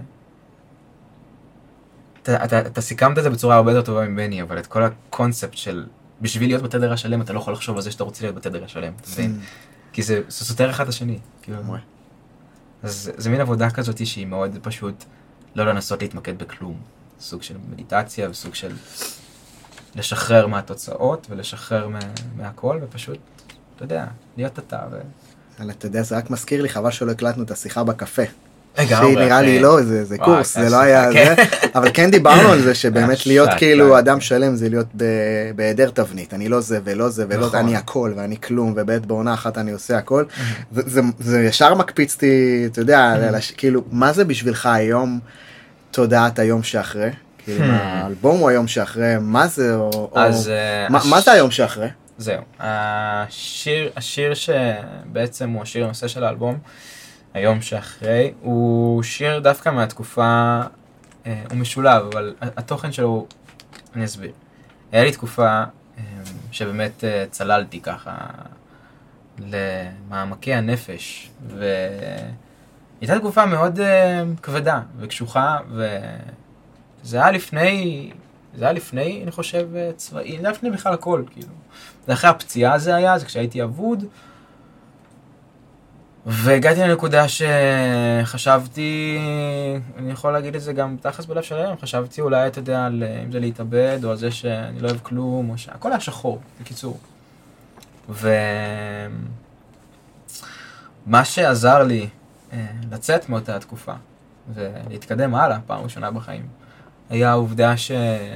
A: אתה, אתה, אתה סיכמת את זה בצורה הרבה יותר טובה ממני, אבל את כל הקונספט של... בשביל להיות בתדר השלם, אתה לא יכול לחשוב על זה שאתה רוצה להיות בתדר השלם, אתה מבין? כי זה סותר אחד השני, כאילו... אז זה מין עבודה כזאת שהיא מאוד פשוט לא לנסות להתמקד בכלום. סוג של מדיטציה וסוג של לשחרר מהתוצאות ולשחרר מה, מהכל, ופשוט, אתה יודע, להיות אתה. ו...
B: אתה יודע, זה רק מזכיר לי, חבל שלא הקלטנו את השיחה בקפה.
A: שהיא
B: נראה לי לא, זה, זה קורס, זה לא היה זה, אבל כן דיברנו על זה שבאמת להיות כאילו אדם שלם זה להיות בהיעדר תבנית, אני לא זה ולא זה ולא זה, אני הכל ואני כלום, ובעת בעונה אחת אני עושה הכל, זה ישר מקפיץ אותי, אתה יודע, כאילו, מה זה בשבילך היום תודעת היום שאחרי? כאילו, האלבום הוא היום שאחרי, מה זה, מה זה היום שאחרי?
A: זהו, השיר שבעצם הוא השיר הנושא של האלבום, היום שאחרי, הוא שיר דווקא מהתקופה, אה, הוא משולב, אבל התוכן שלו, אני אסביר. היה לי תקופה אה, שבאמת אה, צללתי ככה למעמקי הנפש, והייתה תקופה מאוד אה, כבדה וקשוחה, וזה היה לפני, זה היה לפני, אני חושב, צבאי, זה היה לפני בכלל הכל, כאילו. זה אחרי הפציעה זה היה, זה כשהייתי אבוד, והגעתי לנקודה שחשבתי, אני יכול להגיד את זה גם תחס בלב שלהם, חשבתי אולי, אתה יודע, על אם זה להתאבד, או על זה שאני לא אוהב כלום, או שהכל היה שחור, בקיצור. ומה שעזר לי לצאת מאותה התקופה, ולהתקדם הלאה, פעם ראשונה בחיים, היה העובדה ש...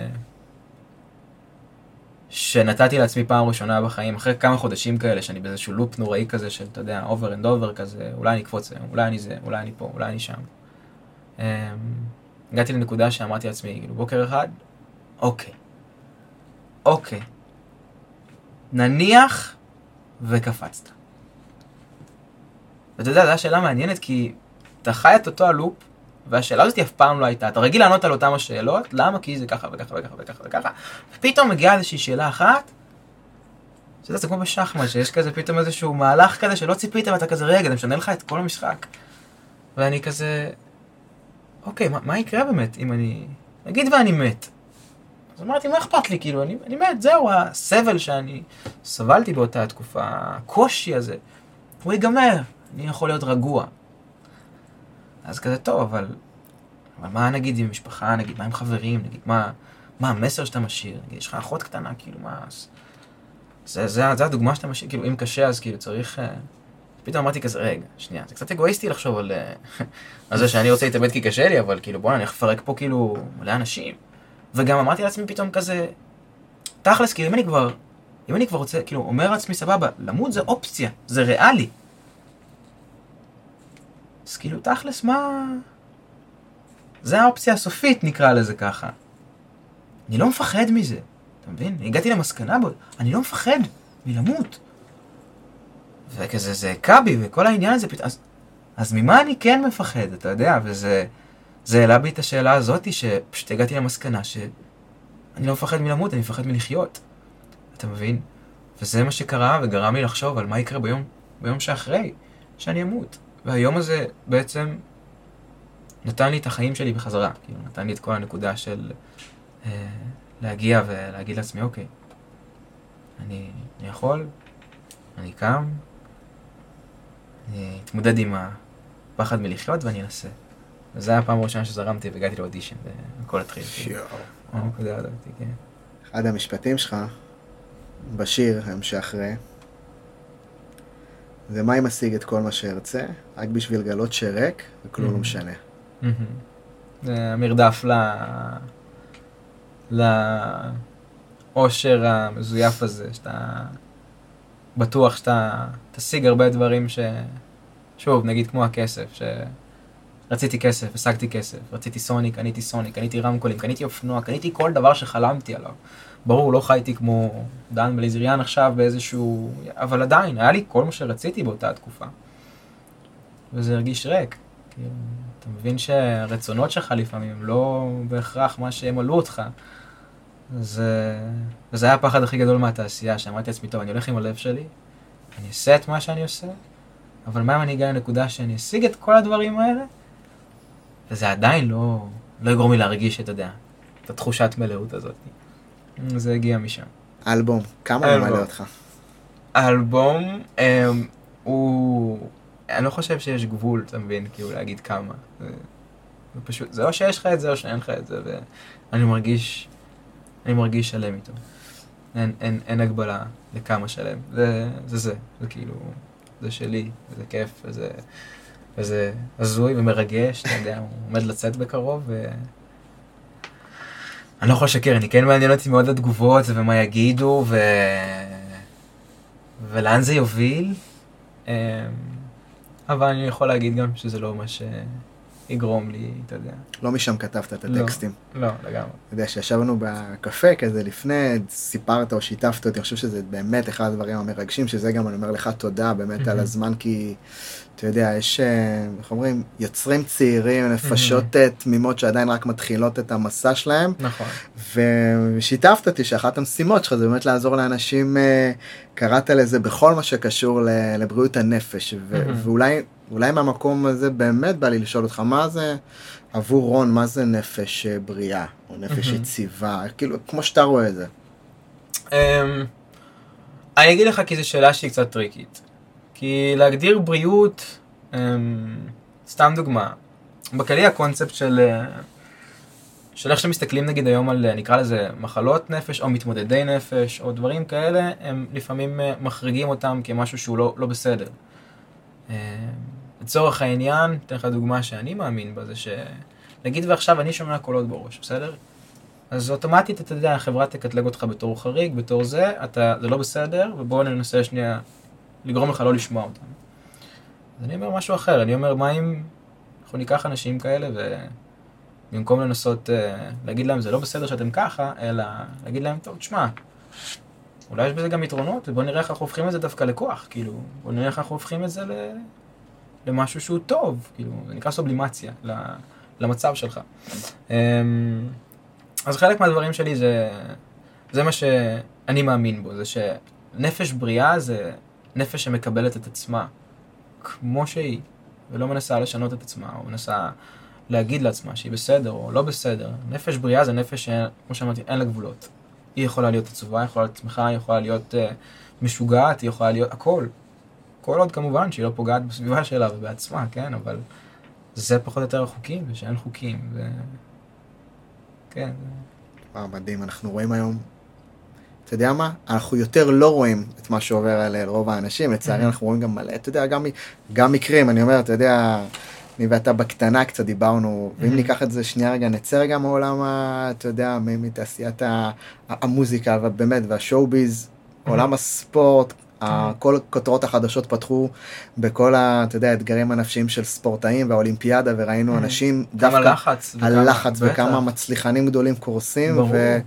A: שנתתי לעצמי פעם ראשונה בחיים, אחרי כמה חודשים כאלה, שאני באיזשהו לופ נוראי כזה של, אתה יודע, over and over כזה, אולי אני אקפוץ היום, אולי אני זה, אולי אני פה, אולי אני שם. Um, הגעתי לנקודה שאמרתי לעצמי, כאילו, בוקר אחד, אוקיי, אוקיי, נניח וקפצת. ואתה יודע, זו השאלה מעניינת, כי אתה חי את אותו הלופ והשאלה הזאת אף פעם לא הייתה. אתה רגיל לענות על אותם השאלות, למה? כי זה ככה וככה וככה וככה וככה. ופתאום מגיעה איזושהי שאלה אחת, שזה זה כמו בשחמט, שיש כזה פתאום איזשהו מהלך כזה שלא ציפית, ואתה כזה רגע, זה משנה לך את כל המשחק. ואני כזה, אוקיי, מה, מה יקרה באמת אם אני... נגיד ואני מת. אז אמרתי, מה אכפת לי? כאילו, אני, אני מת, זהו, הסבל שאני סבלתי באותה התקופה, הקושי הזה, הוא ייגמר, אני יכול להיות רגוע. אז כזה טוב, אבל, אבל מה נגיד עם משפחה, נגיד, מה עם חברים, נגיד, מה, מה המסר שאתה משאיר, נגיד, יש לך אחות קטנה, כאילו, מה... זה, זה, זה הדוגמה שאתה משאיר, כאילו, אם קשה, אז כאילו, צריך... פתאום אמרתי כזה, רגע, שנייה, זה קצת אגואיסטי לחשוב על... על זה שאני רוצה להתאבד כי קשה לי, אבל כאילו, בוא'נה, אני אפרק פה כאילו מלא אנשים. וגם אמרתי לעצמי פתאום כזה, תכלס, כאילו, אם אני כבר, אם אני כבר רוצה, כאילו, אומר לעצמי, סבבה, למות זה אופציה, זה ריאלי. אז כאילו, תכלס, מה... זה האופציה הסופית, נקרא לזה ככה. אני לא מפחד מזה, אתה מבין? הגעתי למסקנה בו, אני לא מפחד מלמות. וכזה, זה קאבי, וכל העניין הזה פתאום... אז, אז ממה אני כן מפחד, אתה יודע? וזה... זה העלה בי את השאלה הזאת, שפשוט הגעתי למסקנה שאני לא מפחד מלמות, אני מפחד מלחיות. אתה מבין? וזה מה שקרה, וגרם לי לחשוב על מה יקרה ביום, ביום שאחרי, שאני אמות. והיום הזה בעצם נתן לי את החיים שלי בחזרה. כאילו, נתן לי את כל הנקודה של אה, להגיע ולהגיד לעצמי, אוקיי, אני, אני יכול, אני קם, אני אתמודד עם הפחד מלחיות ואני אנסה. וזה היה הפעם הראשונה שזרמתי והגעתי לאודישן, וכל התחיל.
B: שיו.
A: הנקודה הזאת, כן.
B: אחד המשפטים שלך, בשיר, הם שאחרי, זה מה אם אשיג את כל מה שארצה, רק בשביל גלות שרק, וכלום לא משנה.
A: זה המרדף לאושר המזויף הזה, שאתה בטוח שאתה תשיג הרבה דברים ש... שוב, נגיד כמו הכסף, ש... רציתי כסף, השגתי כסף, רציתי סוניק, קניתי סוניק, קניתי רמקולים, קניתי אופנוע, קניתי כל דבר שחלמתי עליו. ברור, לא חייתי כמו דן בליזריאן עכשיו באיזשהו... אבל עדיין, היה לי כל מה שרציתי באותה התקופה. וזה הרגיש ריק. כאילו, אתה מבין שהרצונות שלך לפעמים הם לא בהכרח מה שהם עלו אותך. זה... וזה היה הפחד הכי גדול מהתעשייה, שאמרתי לעצמי, טוב, אני הולך עם הלב שלי, אני אעשה את מה שאני עושה, אבל מה אם אני אגיע לנקודה שאני אשיג את כל הדברים האלה? וזה עדיין לא, לא יגרום לי להרגיש, אתה יודע, את התחושת מלאות הזאת. זה הגיע משם.
B: אלבום, כמה הוא מלא אותך?
A: האלבום, um, הוא... אני לא חושב שיש גבול, אתה מבין, כאילו להגיד כמה. זה, זה פשוט, זה או שיש לך את זה או שאין לך את זה, ואני מרגיש, אני מרגיש שלם איתו. אין, אין, אין הגבלה לכמה שלם. זה, זה זה, זה כאילו, זה שלי, וזה כיף, וזה... וזה הזוי ומרגש, אתה יודע, הוא עומד לצאת בקרוב, ו... אני לא יכול לשקר, אני כן מעניין אותי מאוד התגובות, ומה יגידו, ו... ולאן זה יוביל. אבל אני יכול להגיד גם שזה לא מה שיגרום לי, אתה יודע.
B: לא משם כתבת את הטקסטים.
A: לא, לא, לגמרי.
B: אתה יודע, שישבנו בקפה כזה לפני, סיפרת או שיתפת אותי, אני חושב שזה באמת אחד הדברים המרגשים, שזה גם אני אומר לך תודה באמת על הזמן, כי אתה יודע, יש, איך אומרים, יוצרים צעירים, נפשות תמימות שעדיין רק מתחילות את המסע שלהם.
A: נכון.
B: ושיתפת אותי שאחת המשימות שלך זה באמת לעזור לאנשים, קראת לזה בכל מה שקשור לבריאות הנפש, ואולי אולי מהמקום הזה באמת בא לי לשאול אותך, מה זה עבור רון, מה זה נפש בריאה, או נפש יציבה, כאילו, כמו שאתה רואה את זה?
A: אני אגיד לך כי זו שאלה שהיא קצת טריקית. כי להגדיר בריאות, סתם דוגמה, בכללי הקונספט של, של איך שמסתכלים נגיד היום על, נקרא לזה, מחלות נפש או מתמודדי נפש או דברים כאלה, הם לפעמים מחריגים אותם כמשהו שהוא לא, לא בסדר. לצורך העניין, אתן לך דוגמה שאני מאמין בה, זה שנגיד ועכשיו אני שומע קולות בראש, בסדר? אז אוטומטית, אתה יודע, החברה תקטלג אותך בתור חריג, בתור זה, אתה, זה לא בסדר, ובואו ננסה שנייה לגרום לך לא לשמוע אותם. אז אני אומר משהו אחר, אני אומר, מה אם אנחנו ניקח אנשים כאלה, ובמקום לנסות uh, להגיד להם, זה לא בסדר שאתם ככה, אלא להגיד להם, טוב, תשמע, אולי יש בזה גם יתרונות, ובואו נראה איך אנחנו הופכים את זה דווקא לכוח, כאילו, בואו נראה איך אנחנו הופכים את זה ל... למשהו שהוא טוב, כאילו, זה נקרא סובלימציה, למצב שלך. אז חלק מהדברים שלי זה, זה מה שאני מאמין בו, זה שנפש בריאה זה נפש שמקבלת את עצמה כמו שהיא, ולא מנסה לשנות את עצמה, או מנסה להגיד לעצמה שהיא בסדר או לא בסדר. נפש בריאה זה נפש שכמו שאמרתי, אין לה גבולות. היא יכולה להיות עצובה, היא יכולה להיות שמחה, היא יכולה להיות uh, משוגעת, היא יכולה להיות הכל. כל עוד כמובן שהיא לא פוגעת בסביבה שלה ובעצמה, כן? אבל זה פחות או יותר החוקים, ושאין חוקים, ו... כן.
B: וואו, מדהים, אנחנו רואים היום, אתה יודע מה? אנחנו יותר לא רואים את מה שעובר על רוב האנשים, לצערי אנחנו רואים גם מלא, אתה יודע, גם, גם מקרים, אני אומר, אתה יודע, אני ואתה בקטנה קצת דיברנו, ואם ניקח את זה שנייה רגע, נצא רגע מעולם, אתה יודע, מתעשיית המוזיקה, ובאמת, והשואו-ביז, עולם הספורט, כל כותרות החדשות פתחו בכל, אתה יודע, האתגרים הנפשיים של ספורטאים והאולימפיאדה, וראינו אנשים
A: דווקא הלחץ,
B: הלחץ וכמה מצליחנים גדולים קורסים,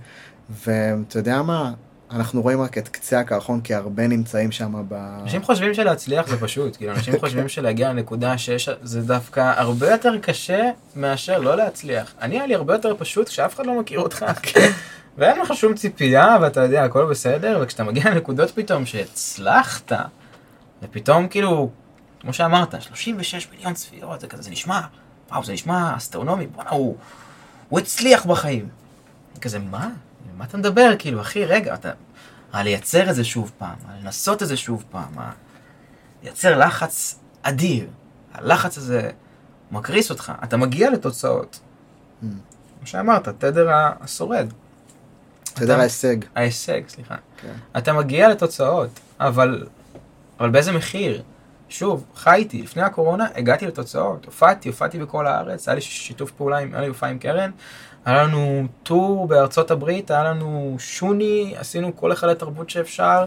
B: ואתה יודע מה, אנחנו רואים רק את קצה הקרחון, כי הרבה נמצאים שם ב...
A: אנשים חושבים שלהצליח זה פשוט, כאילו, אנשים חושבים שלהגיע לנקודה שיש, זה דווקא הרבה יותר קשה מאשר לא להצליח. אני היה לי הרבה יותר פשוט כשאף אחד לא מכיר אותך, ואין לך שום ציפייה, ואתה יודע, הכל בסדר, וכשאתה מגיע לנקודות פתאום שהצלחת, ופתאום כאילו, כמו שאמרת, שלושים ושש מיליון צפיות, זה כזה, זה נשמע, וואו, זה נשמע אסטרונומי, בוא'נה, הוא, הוא הצליח בחיים. כזה, מה? מה אתה מדבר? כאילו, אחי, רגע, אתה... על לייצר את זה שוב פעם, על לנסות את זה שוב פעם, על לייצר לחץ אדיר. הלחץ הזה מקריס אותך. אתה מגיע לתוצאות. כמו שאמרת, תדר השורד.
B: תדר ההישג.
A: ההישג, סליחה. אתה מגיע לתוצאות, אבל, אבל באיזה מחיר? שוב, חייתי, לפני הקורונה הגעתי לתוצאות. הופעתי, הופעתי בכל הארץ, היה לי שיתוף פעולה עם, היה לי הופעה עם קרן, היה לנו טור בארצות הברית, היה לנו שוני, עשינו כל אחד לתרבות שאפשר.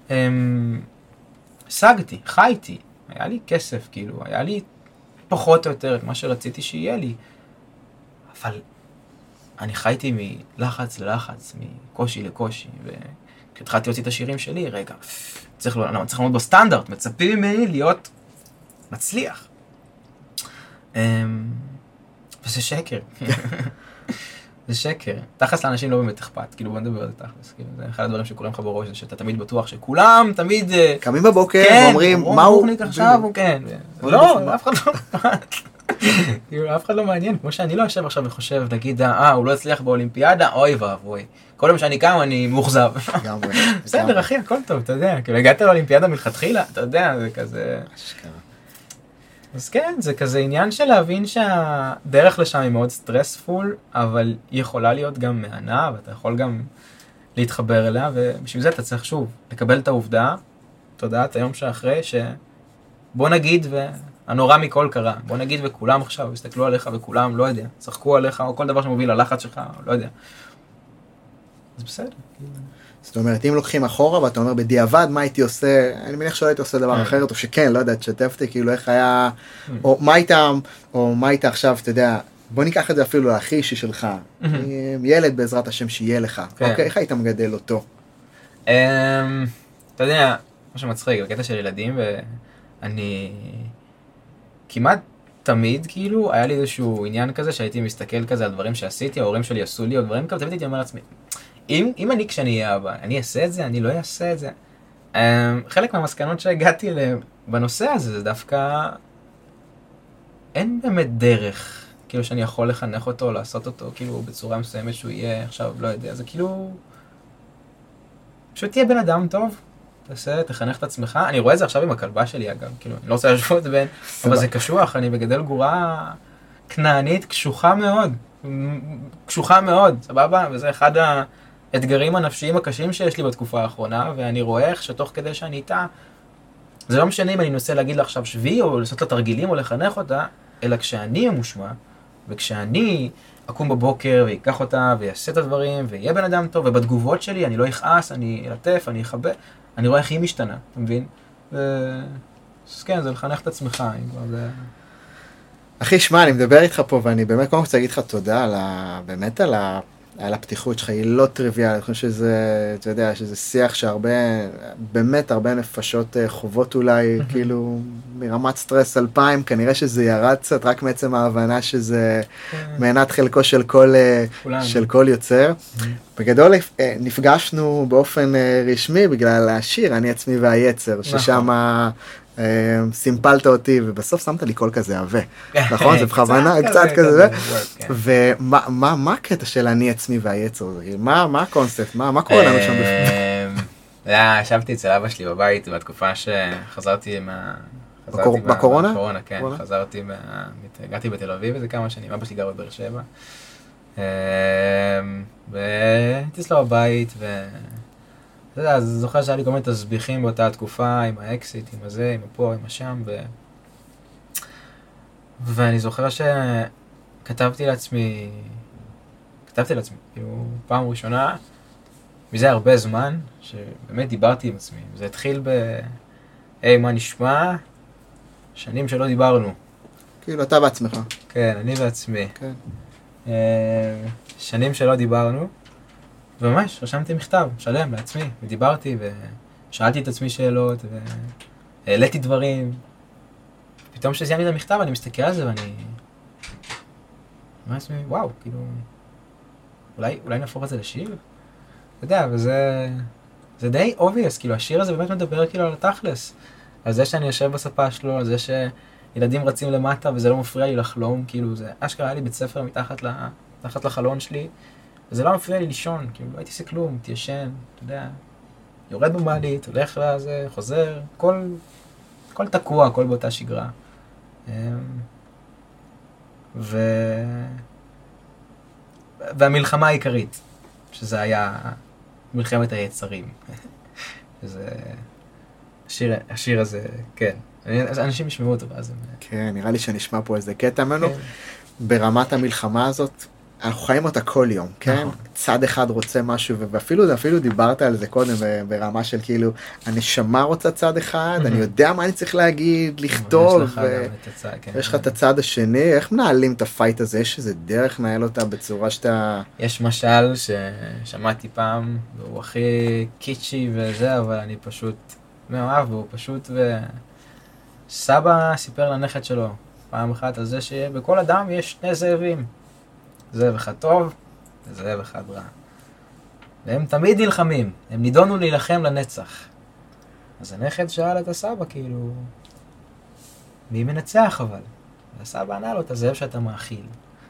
A: השגתי, חייתי, היה לי כסף, כאילו, היה לי פחות או יותר את מה שרציתי שיהיה לי. אבל אני חייתי מלחץ ללחץ, מקושי לקושי, וכשהתחלתי להוציא את השירים שלי, רגע, צריך, לא, צריך לעמוד בסטנדרט, מצפים ממני להיות מצליח. וזה שקר. זה שקר. תכלס לאנשים לא באמת אכפת, כאילו בוא נדבר על זה תכלס, כאילו, זה אחד הדברים שקוראים לך בראש, זה שאתה תמיד בטוח שכולם תמיד...
B: קמים בבוקר ואומרים,
A: מה הוא? כן, עכשיו הוא כן. לא, אף אחד לא אכפת. כאילו, אף אחד לא מעניין, כמו שאני לא יושב עכשיו וחושב, נגיד, אה, הוא לא הצליח באולימפיאדה, אוי ואבוי. כל יום שאני קם אני מאוכזב. בסדר, אחי, הכל טוב, אתה יודע, כאילו, הגעת לאולימפיאדה מלכתחילה, אתה יודע, זה כזה... אז כן, זה כזה עניין של להבין שהדרך לשם היא מאוד סטרספול, אבל היא יכולה להיות גם מענה, ואתה יכול גם להתחבר אליה, ובשביל זה אתה צריך שוב לקבל את העובדה, תודעת היום שאחרי, שבוא נגיד, והנורא מכל קרה, בוא נגיד וכולם עכשיו הסתכלו עליך וכולם, לא יודע, צחקו עליך, או כל דבר שמוביל ללחץ שלך, לא יודע. אז בסדר.
B: זאת אומרת, אם לוקחים אחורה, ואתה אומר, בדיעבד, מה הייתי עושה, אני מניח שלא הייתי עושה דבר אחרת, או שכן, לא יודע, תשתפתי, כאילו, איך היה, או מה היית, או מה היית עכשיו, אתה יודע, בוא ניקח את זה אפילו להכי אישי שלך, ילד בעזרת השם שיהיה לך, אוקיי, איך היית מגדל אותו?
A: אתה יודע, מה שמצחיק, בקטע של ילדים, ואני כמעט תמיד, כאילו, היה לי איזשהו עניין כזה, שהייתי מסתכל כזה על דברים שעשיתי, ההורים שלי עשו לי, או דברים כזה, תמיד הייתי אומר לעצמי, אם, אם אני כשאני אהיה אבא, אני אעשה את זה, אני לא אעשה את זה. Um, חלק מהמסקנות שהגעתי בנושא הזה, זה דווקא אין באמת דרך, כאילו שאני יכול לחנך אותו, לעשות אותו, כאילו בצורה מסוימת שהוא יהיה עכשיו, לא יודע, זה כאילו... פשוט תהיה בן אדם טוב, תעשה, תחנך את עצמך. אני רואה את זה עכשיו עם הכלבה שלי אגב, כאילו, אני לא רוצה להשוות בין, אבל זה קשוח, אני מגדל גורה כנענית, קשוחה מאוד, קשוחה מאוד, סבבה? וזה אחד האתגרים הנפשיים הקשים שיש לי בתקופה האחרונה, ואני רואה איך שתוך כדי שאני איתה, זה לא משנה אם אני ננסה להגיד לה עכשיו שבי, או לעשות לה תרגילים, או לחנך אותה, אלא כשאני ממושמע, וכשאני אקום בבוקר, ויקח אותה, ויעשה את הדברים, ויהיה בן אדם טוב, ובתגובות שלי אני לא יכעס, אני אלטף, אני אחבא, אני רואה איך היא משתנה, אתה מבין? ו... אז כן, זה לחנך את עצמך, זה...
B: אחי, שמע, אני מדבר איתך פה, ואני באמת קודם רוצה להגיד לך תודה על ה... באמת על ה... על הפתיחות שלך, היא לא טריוויאלית, אני חושב שזה, אתה יודע, שזה שיח שהרבה, באמת הרבה נפשות חובות אולי, כאילו, מרמת סטרס אלפיים, כנראה שזה ירד קצת, רק מעצם ההבנה שזה מענת חלקו של כל, של כל יוצר. בגדול, נפגשנו באופן רשמי בגלל השיר, אני עצמי והיצר, ששם סימפלת אותי, ובסוף שמת לי קול כזה עווה, נכון? זה בכוונה, קצת כזה, ומה הקטע של אני עצמי והיצר? מה הקונספט? מה קורה לנו שם בפנים?
A: ישבתי אצל אבא שלי בבית, בתקופה שחזרתי מה...
B: בקורונה?
A: בקורונה, כן. חזרתי, הגעתי בתל אביב איזה כמה שנים, אבא שלי גר בבאר שבע. והייתי אצלו בבית, ו... אתה יודע, אז זוכר שהיה לי כל מיני תסביכים באותה התקופה, עם האקסיט, עם הזה, עם הפה, עם השם, ו... ואני זוכר שכתבתי לעצמי, כתבתי לעצמי, כאילו, פעם ראשונה, מזה הרבה זמן, שבאמת דיברתי עם עצמי. זה התחיל ב... היי, מה נשמע? שנים שלא דיברנו.
B: כאילו, אתה בעצמך.
A: כן, אני בעצמי.
B: כן.
A: שנים שלא דיברנו, וממש, רשמתי מכתב, שלם לעצמי, ודיברתי, ושאלתי את עצמי שאלות, והעליתי דברים. פתאום כשסיימתי את המכתב, אני מסתכל על זה, ואני... אני אומר לעצמי, וואו, כאילו... אולי, אולי נהפוך את זה לשיר? אתה יודע, וזה... זה די obvious, כאילו, השיר הזה באמת מדבר כאילו על התכלס. על זה שאני יושב בספה שלו, על זה שילדים רצים למטה, וזה לא מפריע לי לחלום, כאילו, זה אשכרה היה לי בית ספר מתחת, לה, מתחת לחלון שלי, וזה לא מפריע לי לישון, כאילו, לא הייתי עושה כלום, תישן, אתה יודע, יורד במעלית, הולך לזה, חוזר, כל, כל תקוע, כל באותה שגרה. ו... והמלחמה העיקרית, שזה היה מלחמת היצרים. זה... השיר, השיר הזה, כן. אנשים ישמעו אותו ואז הם...
B: כן, נראה לי שנשמע פה איזה קטע ממנו. ברמת המלחמה הזאת, אנחנו חיים אותה כל יום, כן? צד אחד רוצה משהו, ואפילו אפילו דיברת על זה קודם ברמה של כאילו, הנשמה רוצה צד אחד, אני יודע מה אני צריך להגיד, לכתוב, ויש לך את הצד השני, איך מנהלים את הפייט הזה? יש איזה דרך מנהל אותה בצורה שאתה...
A: יש משל ששמעתי פעם, והוא הכי קיצ'י וזה, אבל אני פשוט מאוהב, והוא פשוט ו... סבא סיפר לנכד שלו פעם אחת על זה שבכל אדם יש שני זאבים. זאב אחד טוב, וזאב אחד רע. והם תמיד נלחמים, הם נידונו להילחם לנצח. אז הנכד שאל את הסבא, כאילו, מי מנצח אבל? והסבא ענה לו, את הזאב שאתה מאכיל.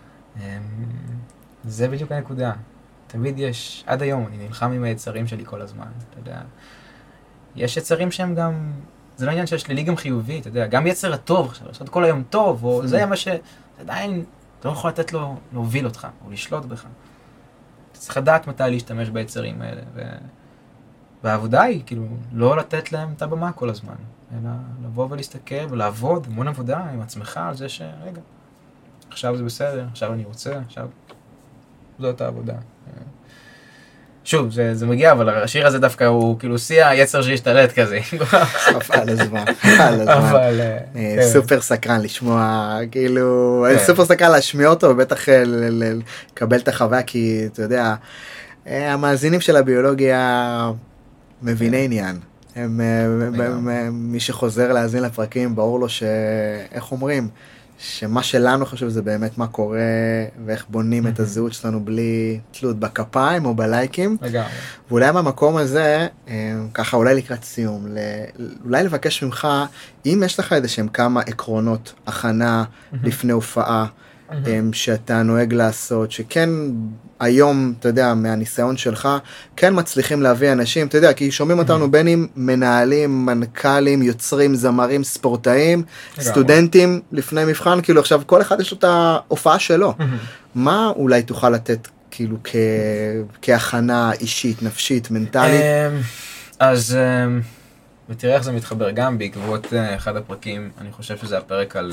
A: זה בדיוק הנקודה. תמיד יש, עד היום, אני נלחם עם היצרים שלי כל הזמן, אתה יודע. יש יצרים שהם גם, זה לא עניין ששלילי גם חיובי, אתה יודע, גם יצר הטוב, עכשיו, לעשות כל היום טוב, או זה מה ש... עדיין, אתה לא יכול לתת לו להוביל אותך, או לשלוט בך. אתה צריך לדעת מתי להשתמש ביצרים האלה, ו... והעבודה היא, כאילו, לא לתת להם את הבמה כל הזמן, אלא לבוא ולהסתכל ולעבוד, המון עבודה עם עצמך על זה שרגע, עכשיו זה בסדר, עכשיו אני רוצה, עכשיו זאת העבודה. שוב, זה, זה מגיע, אבל השיר הזה דווקא הוא כאילו שיא היצר שהשתלט כזה.
B: על הזמן, על הזמן. סופר סקרן לשמוע, כאילו, סופר סקרן להשמיע אותו, ובטח לקבל את החוויה, כי אתה יודע, המאזינים של הביולוגיה מביני עניין. מי שחוזר להאזין לפרקים, ברור לו שאיך אומרים, שמה שלנו חושב זה באמת מה קורה ואיך בונים את הזהות שלנו בלי תלות בכפיים או בלייקים.
A: לגמרי.
B: ואולי מהמקום הזה, ככה אולי לקראת סיום, אולי לבקש ממך, אם יש לך איזה שהם כמה עקרונות הכנה לפני הופעה, שאתה נוהג לעשות, שכן היום, אתה יודע, מהניסיון שלך, כן מצליחים להביא אנשים, אתה יודע, כי שומעים אותנו בין אם מנהלים, מנכ"לים, יוצרים, זמרים, ספורטאים, סטודנטים לפני מבחן, כאילו עכשיו כל אחד יש לו את ההופעה שלו. מה אולי תוכל לתת כאילו כהכנה אישית, נפשית, מנטלית?
A: אז, ותראה איך זה מתחבר גם בעקבות אחד הפרקים, אני חושב שזה הפרק על...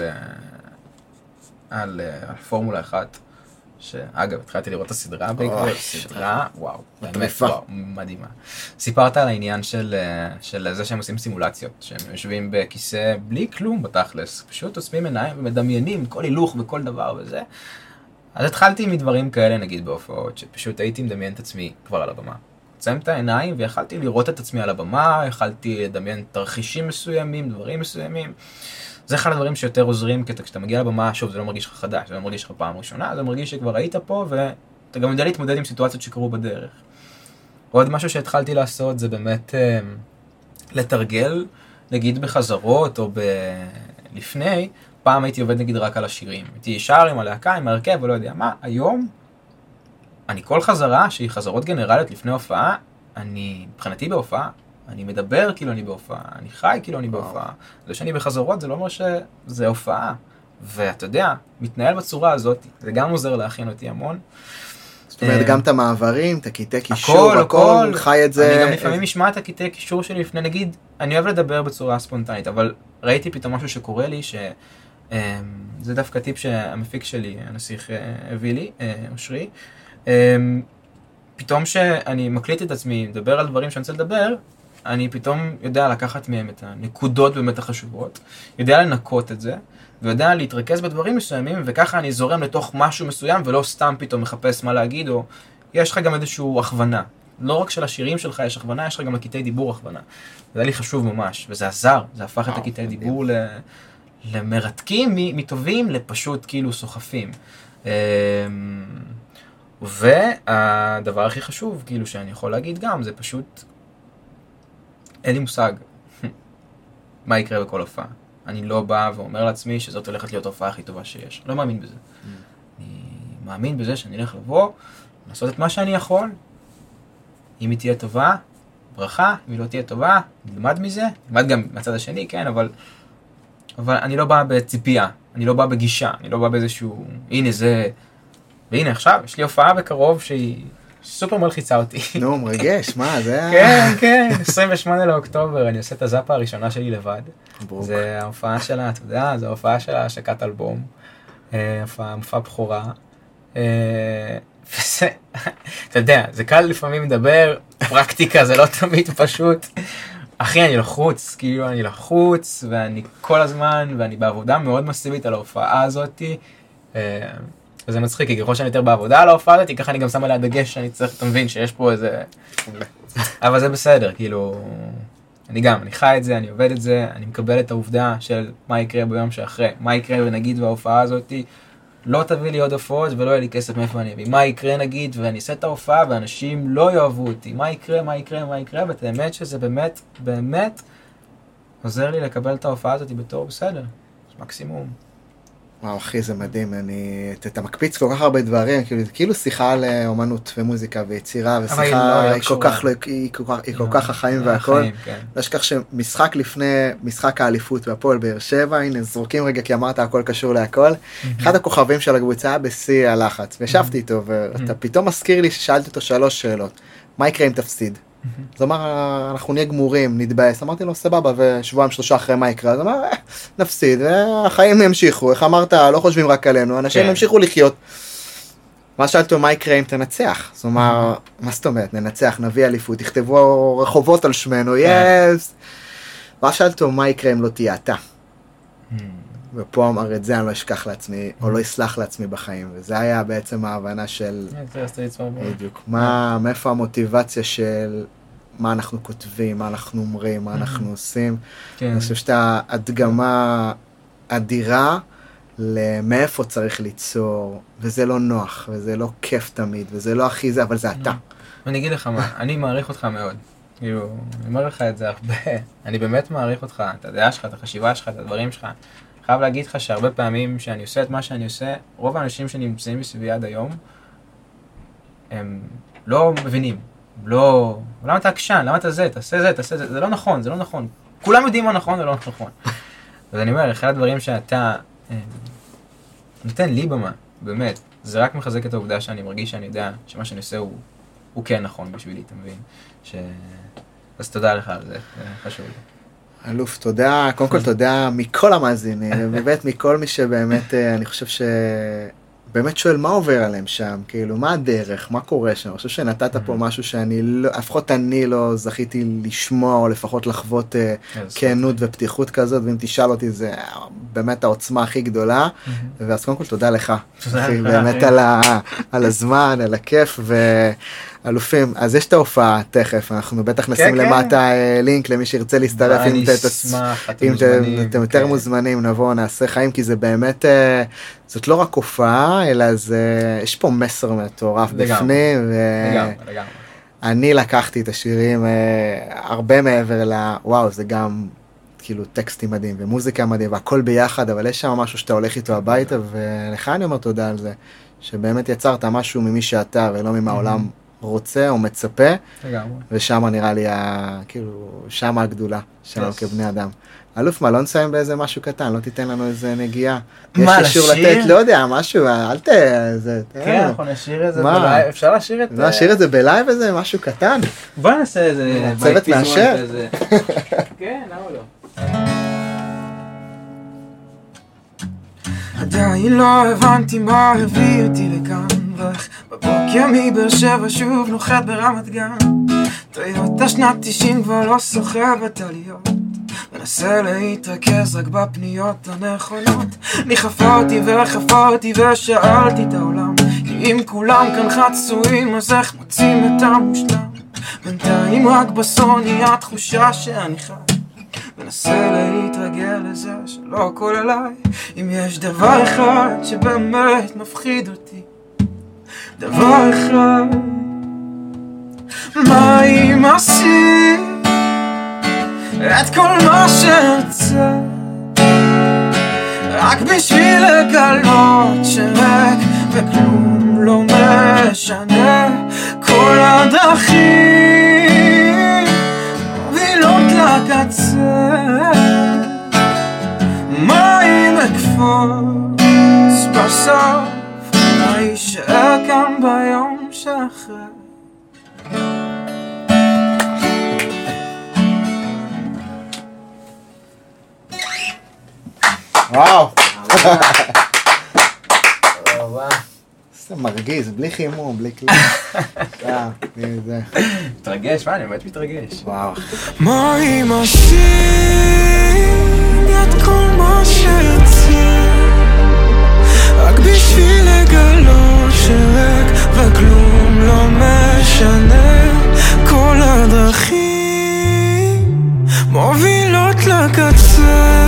A: על פורמולה אחת, שאגב, התחלתי לראות את הסדרה בעקבות, סדרה, וואו, באמת, וואו, מדהימה. סיפרת על העניין של זה שהם עושים סימולציות, שהם יושבים בכיסא בלי כלום בתכלס, פשוט עושים עיניים ומדמיינים כל הילוך וכל דבר וזה, אז התחלתי מדברים כאלה, נגיד, בהופעות, שפשוט הייתי מדמיין את עצמי כבר על הבמה. עוצם את העיניים, ויכלתי לראות את עצמי על הבמה, יכלתי לדמיין תרחישים מסוימים, דברים מסוימים. זה אחד הדברים שיותר עוזרים, כי כשאתה מגיע לבמה, שוב, זה לא מרגיש לך חדש, זה לא מרגיש לך פעם ראשונה, זה מרגיש שכבר היית פה, ואתה גם יודע להתמודד עם סיטואציות שקרו בדרך. עוד משהו שהתחלתי לעשות, זה באמת אה, לתרגל, נגיד בחזרות, או ב... לפני, פעם הייתי עובד נגיד רק על השירים. הייתי שר עם הלהקה, עם הרכב, ולא יודע מה. היום, אני כל חזרה, שהיא חזרות גנרליות לפני הופעה, אני, מבחינתי בהופעה, אני מדבר כאילו אני בהופעה, אני חי כאילו אני בהופעה. זה שאני בחזרות, זה לא אומר שזה הופעה. ואתה יודע, מתנהל בצורה הזאת, זה גם עוזר להכין אותי המון.
B: זאת אומרת, גם את המעברים, את הקטעי קישור,
A: הכל,
B: הכל, חי את זה.
A: אני גם לפעמים משמע את הקטעי קישור שלי לפני, נגיד, אני אוהב לדבר בצורה ספונטנית, אבל ראיתי פתאום משהו שקורה לי, שזה דווקא טיפ שהמפיק שלי, הנסיך, הביא לי, אושרי. פתאום שאני מקליט את עצמי, מדבר על דברים שאני רוצה לדבר, אני פתאום יודע לקחת מהם את הנקודות באמת החשובות, יודע לנקות את זה, ויודע להתרכז בדברים מסוימים, וככה אני זורם לתוך משהו מסוים, ולא סתם פתאום מחפש מה להגיד, או יש לך גם איזושהי הכוונה. לא רק של השירים שלך יש הכוונה, יש לך גם לקטעי דיבור הכוונה. זה היה לי חשוב ממש, וזה עזר, זה הפך את הקטעי דיבור למרתקים, מטובים לפשוט כאילו סוחפים. והדבר הכי חשוב, כאילו שאני יכול להגיד גם, זה פשוט, אין לי מושג מה יקרה בכל הופעה. אני לא בא ואומר לעצמי שזאת הולכת להיות ההופעה הכי טובה שיש. אני לא מאמין בזה. אני מאמין בזה שאני הולך לבוא, לעשות את מה שאני יכול. אם היא תהיה טובה, ברכה. אם היא לא תהיה טובה, נלמד מזה. נלמד גם מהצד השני, כן, אבל, אבל אני לא בא בציפייה. אני לא בא בגישה. אני לא בא באיזשהו, הנה זה, והנה עכשיו, יש לי הופעה בקרוב שהיא סופר מלחיצה אותי.
B: נו, מרגש, מה, זה...
A: כן, כן, עשרים ושמונה לאוקטובר, אני עושה את הזאפה הראשונה שלי לבד. זה ההופעה שלה, אתה יודע, זה ההופעה שלה, השקת אלבום, הופעה, מופע בחורה. וזה, אתה יודע, זה קל לפעמים לדבר, פרקטיקה זה לא תמיד פשוט. אחי, אני לחוץ, כאילו אני לחוץ, ואני כל הזמן, ואני בעבודה מאוד מסיבית על ההופעה הזאת. וזה מצחיק, כי ככל שאני יותר בעבודה על ההופעה הזאת, ככה אני גם שם עליה דגש שאני צריך, אתה מבין שיש פה איזה... אבל זה בסדר, כאילו... אני גם, אני חי את זה, אני עובד את זה, אני מקבל את העובדה של מה יקרה ביום שאחרי, מה יקרה ונגיד בהופעה הזאת, לא תביא לי עוד הופעות ולא יהיה לי כסף מאיפה אני אביא. מה יקרה נגיד ואני אעשה את ההופעה ואנשים לא יאהבו אותי, מה יקרה, מה יקרה, מה יקרה, ואת האמת שזה באמת, באמת עוזר לי לקבל את ההופעה הזאת בתור בסדר, מקסימום.
B: וואו, אחי, זה מדהים, אני... אתה מקפיץ כל כך הרבה דברים, כאילו, זה כאילו שיחה על אומנות ומוזיקה ויצירה, ושיחה היא כל כך, היא כל כך החיים והכל. יש כך שמשחק לפני, משחק האליפות בהפועל באר שבע, הנה, זרוקים רגע, כי אמרת, הכל קשור להכל. אחד הכוכבים של הקבוצה היה בשיא הלחץ, וישבתי איתו, ואתה פתאום מזכיר לי ששאלתי אותו שלוש שאלות. מה יקרה אם תפסיד? אז הוא אמר, אנחנו נהיה גמורים, נתבאס. אמרתי לו, סבבה, ושבועיים שלושה אחרי מה יקרה? אז הוא אמר, נפסיד, והחיים ימשיכו. איך אמרת, לא חושבים רק עלינו, אנשים ימשיכו לחיות. מה שאלתו, מה יקרה אם תנצח? אז הוא אמר, מה זאת אומרת, ננצח, נביא אליפות, תכתבו רחובות על שמנו, יס. מה שאלתו, מה יקרה אם לא תהיה אתה? ופה אמר את זה, אני לא אשכח לעצמי, או לא אסלח לעצמי בחיים, וזה היה בעצם ההבנה של... בדיוק. מה, מאיפה המוטיבציה של מה אנחנו כותבים, מה אנחנו אומרים, מה אנחנו עושים. אני חושב שאתה הדגמה אדירה למאיפה צריך ליצור, וזה לא נוח, וזה לא כיף תמיד, וזה לא הכי זה, אבל זה אתה.
A: אני אגיד לך מה, אני מעריך אותך מאוד. כאילו, אני אומר לך את זה הרבה. אני באמת מעריך אותך, את הדעה שלך, את החשיבה שלך, את הדברים שלך. חייב להגיד לך שהרבה פעמים שאני עושה את מה שאני עושה, רוב האנשים שנמצאים מסביבי עד היום, הם לא מבינים. לא, למה אתה עקשן? למה אתה זה? תעשה זה, תעשה זה. זה לא נכון, זה לא נכון. כולם יודעים מה נכון ולא נכון. אז אני אומר, אחד הדברים שאתה נותן לי במה, באמת, זה רק מחזק את העובדה שאני מרגיש שאני יודע שמה שאני עושה הוא, הוא כן נכון בשבילי, אתה מבין? ש... אז תודה לך על זה, זה חשוב לי.
B: אלוף, תודה, קודם כל תודה מכל המאזינים, באמת מכל מי שבאמת, אני חושב באמת שואל מה עובר עליהם שם, כאילו, מה הדרך, מה קורה שם? אני חושב שנתת פה משהו שאני לא, לפחות אני לא זכיתי לשמוע, או לפחות לחוות כנות ופתיחות כזאת, ואם תשאל אותי, זה באמת העוצמה הכי גדולה, ואז קודם כל תודה לך, באמת על הזמן, על הכיף, ואלופים. אז יש את ההופעה תכף, אנחנו בטח נשים למטה לינק למי שירצה להצטרף, אם אתם יותר מוזמנים, נבוא, נעשה חיים, כי זה באמת, זאת לא רק הופעה, אלא זה, יש פה מסר מטורף בפנים, ואני לקחתי את השירים הרבה מעבר ל, וואו, זה גם כאילו טקסטים מדהים, ומוזיקה מדהים, והכל ביחד, אבל יש שם משהו שאתה הולך איתו הביתה, ולך אני אומר תודה על זה, שבאמת יצרת משהו ממי שאתה, ולא ממה העולם רוצה או מצפה, ושם נראה לי, כאילו, שם הגדולה שלנו כבני אדם. אלוף מה, לא נסיים באיזה משהו קטן, לא תיתן לנו איזה נגיעה.
A: מה,
B: יש אישור לתת, לא יודע, משהו, אל ת...
A: כן, אנחנו נשאיר את זה בלייב, אפשר להשאיר את...
B: נשאיר את זה בלייב איזה, משהו קטן.
A: בוא נעשה איזה...
B: צוות מאשר.
A: כן, למה לא?
C: עדיין לא הבנתי מה הביא אותי לכאן, ואיך בבוקר מבאר שבע שוב נוחת ברמת גן. טויוטה שנת תשעים כבר לא סוחבת עליות, מנסה להתרכז רק בפניות הנכונות. אני חפרתי וחפרתי ושאלתי את העולם, כי אם כולם כאן חצויים אז איך מוצאים את המושלם? בינתיים רק בסוני התחושה שאני חי, מנסה להתרגל לזה שלא הכל עליי. אם יש דבר אחד שבאמת מפחיד אותי, דבר אחד, מה אם עשית את כל מה שרצה רק בשביל לגלות שרק וכלום לא משנה? כל הדרכים מובילות לקצה, מה אם אקפוץ בסוף, מה יישאר כאן ביום שאחרי?
B: וואו. זה מרגיז, בלי חימום, בלי כלי. זה.
A: מתרגש, מה? אני באמת מתרגש.
B: וואו.
C: מה אם עשית את כל מה שרצה רק בשביל לגלות שרק וכלום לא משנה? כל הדרכים מובילות לקצה,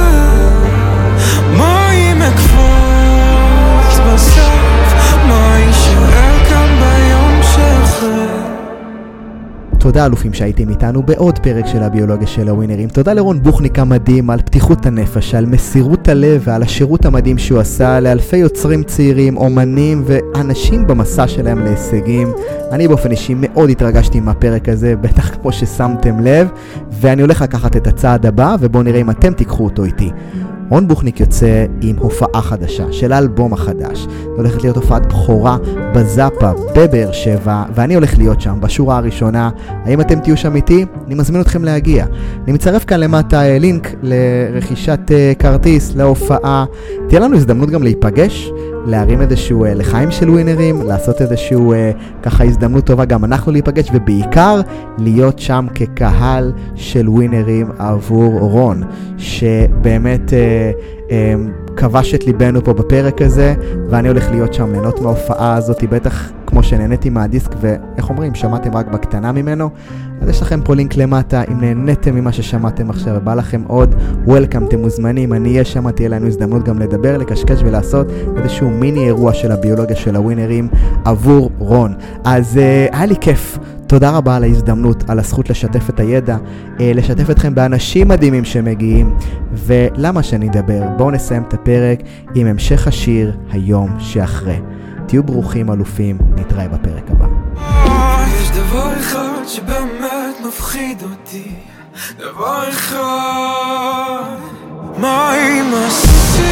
C: מה אם אקפוץ בסוף, מה יישאר כאן ביום שאחרי?
B: תודה אלופים שהייתם איתנו בעוד פרק של הביולוגיה של הווינרים. תודה לרון בוכניק המדהים על פתיחות הנפש, על מסירות הלב ועל השירות המדהים שהוא עשה לאלפי יוצרים צעירים, אומנים ואנשים במסע שלהם להישגים. אני באופן אישי מאוד התרגשתי עם הפרק הזה, בטח כמו ששמתם לב, ואני הולך לקחת את הצעד הבא, ובואו נראה אם אתם תיקחו אותו איתי. רון בוכניק יוצא עם הופעה חדשה של האלבום החדש. זו הולכת להיות הופעת בחורה בזאפה בבאר שבע, ואני הולך להיות שם בשורה הראשונה. האם אתם תהיו שם איתי? אני מזמין אתכם להגיע. אני מצרף כאן למטה לינק לרכישת כרטיס להופעה. תהיה לנו הזדמנות גם להיפגש, להרים איזשהו לחיים של ווינרים, לעשות איזשהו ככה הזדמנות טובה גם אנחנו להיפגש, ובעיקר להיות שם כקהל של ווינרים עבור רון, שבאמת אה, אה, כבש את ליבנו פה בפרק הזה, ואני הולך להיות שם ליהנות מההופעה הזאת, בטח כמו שנהניתי מהדיסק, ואיך אומרים, שמעתם רק בקטנה ממנו. אז יש לכם פה לינק למטה, אם נהניתם ממה ששמעתם עכשיו ובא לכם עוד, וולקאם, אתם מוזמנים, אני אהיה שם, תהיה לנו הזדמנות גם לדבר, לקשקש ולעשות איזשהו מיני אירוע של הביולוגיה של הווינרים עבור רון. אז uh, היה לי כיף, תודה רבה על ההזדמנות, על הזכות לשתף את הידע, uh, לשתף אתכם באנשים מדהימים שמגיעים, ולמה שאני אדבר? בואו נסיים את הפרק עם המשך השיר היום שאחרי. תהיו ברוכים אלופים, נתראה בפרק הבא.
C: יש דבר אחד שבאמת מפחיד אותי, דבר אחד, מה אם אשיג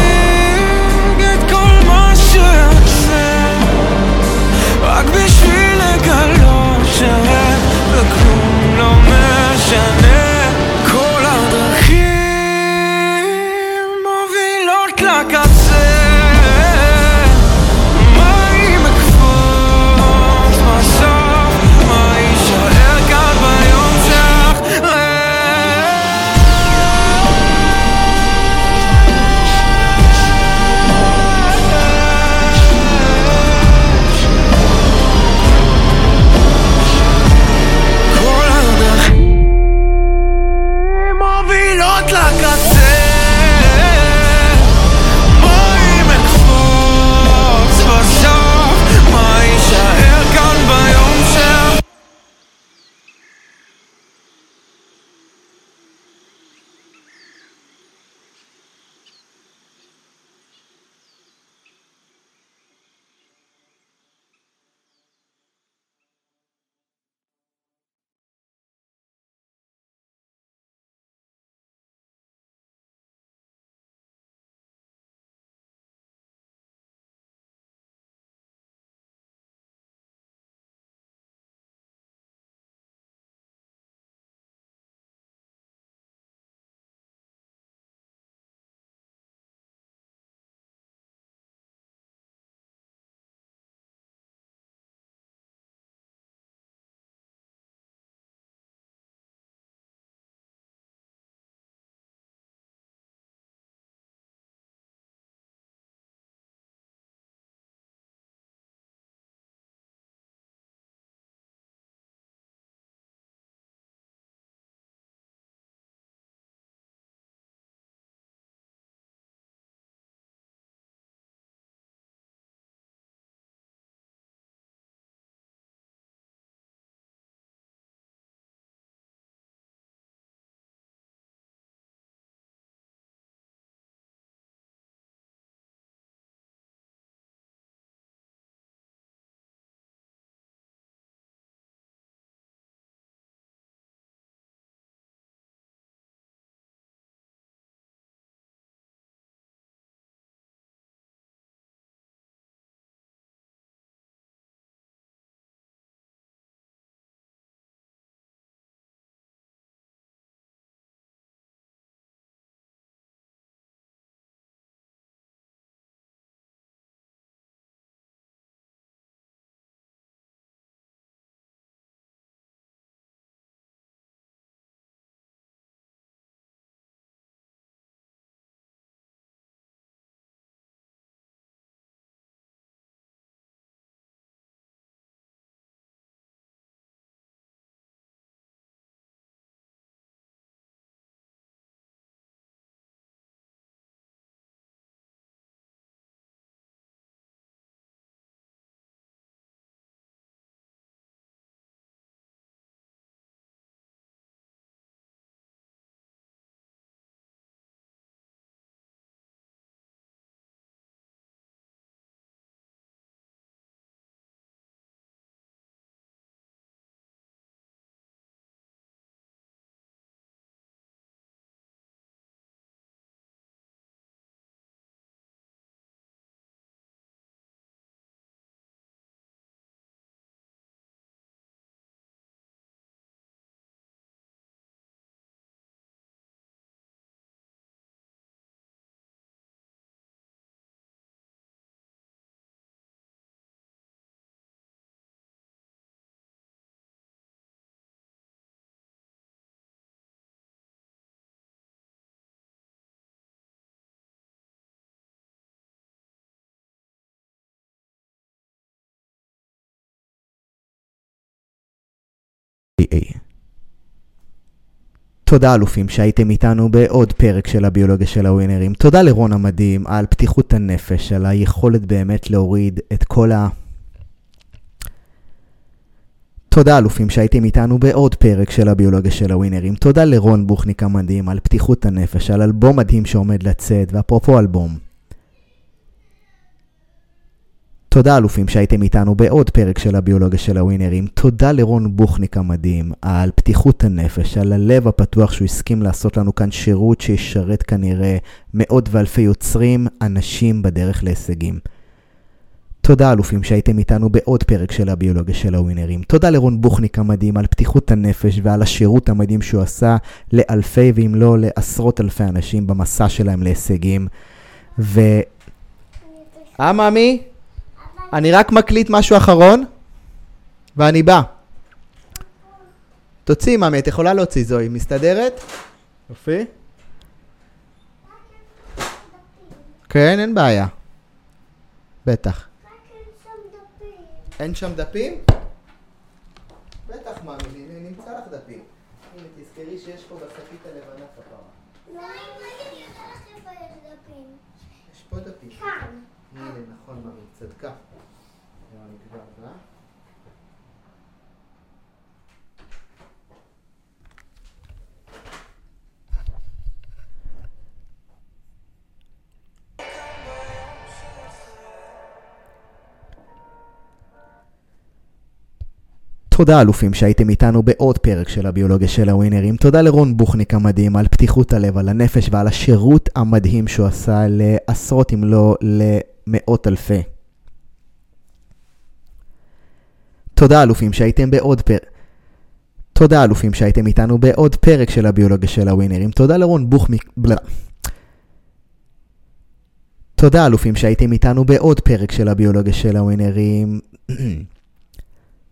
C: את כל מה שעשה רק בשביל לגלות שרק וכלום לא משנה? כל הדרכים מובילות לקצה,
B: איי. תודה אלופים שהייתם איתנו בעוד פרק של הביולוגיה של הווינרים. תודה לרון המדהים על פתיחות הנפש, על היכולת באמת להוריד את כל ה... תודה אלופים שהייתם איתנו בעוד פרק של הביולוגיה של הווינרים. תודה לרון בוכניק המדהים על פתיחות הנפש, על אלבום מדהים שעומד לצאת, ואפרופו אלבום. תודה אלופים שהייתם איתנו בעוד פרק של הביולוגיה של הווינרים. תודה לרון בוכניק המדהים על פתיחות הנפש, על הלב הפתוח שהוא הסכים לעשות לנו כאן שירות שישרת כנראה מאות ואלפי יוצרים, אנשים בדרך להישגים. תודה אלופים שהייתם איתנו בעוד פרק של הביולוגיה של הווינרים. תודה לרון בוכניק המדהים על פתיחות הנפש ועל השירות המדהים שהוא עשה לאלפי ואם לא לעשרות אלפי אנשים במסע שלהם להישגים. ו... אה מאמי? אני רק מקליט משהו אחרון ואני בא. תוציא מאמי, את יכולה להוציא זוהי, מסתדרת? יופי. כן, אין בעיה. בטח. אין שם דפים? בטח מאמי, נמצא לך דפים. הנה, תזכרי שיש פה בשקית הלבנה כפרה.
D: לא, אני יודע לך איפה יש דפים.
B: יש פה דפים.
D: כאן.
B: הנה, נכון מאמי, צדקה. תודה אלופים שהייתם איתנו בעוד פרק של הביולוגיה של הווינרים. תודה לרון בוכניק המדהים על פתיחות הלב, על הנפש ועל השירות המדהים שהוא עשה לעשרות אם לא למאות אלפי. תודה אלופים שהייתם בעוד פרק. תודה אלופים שהייתם איתנו בעוד פרק של הביולוגיה של הווינרים. תודה לרון בוכניק... תודה אלופים שהייתם איתנו בעוד פרק של הביולוגיה של הווינרים.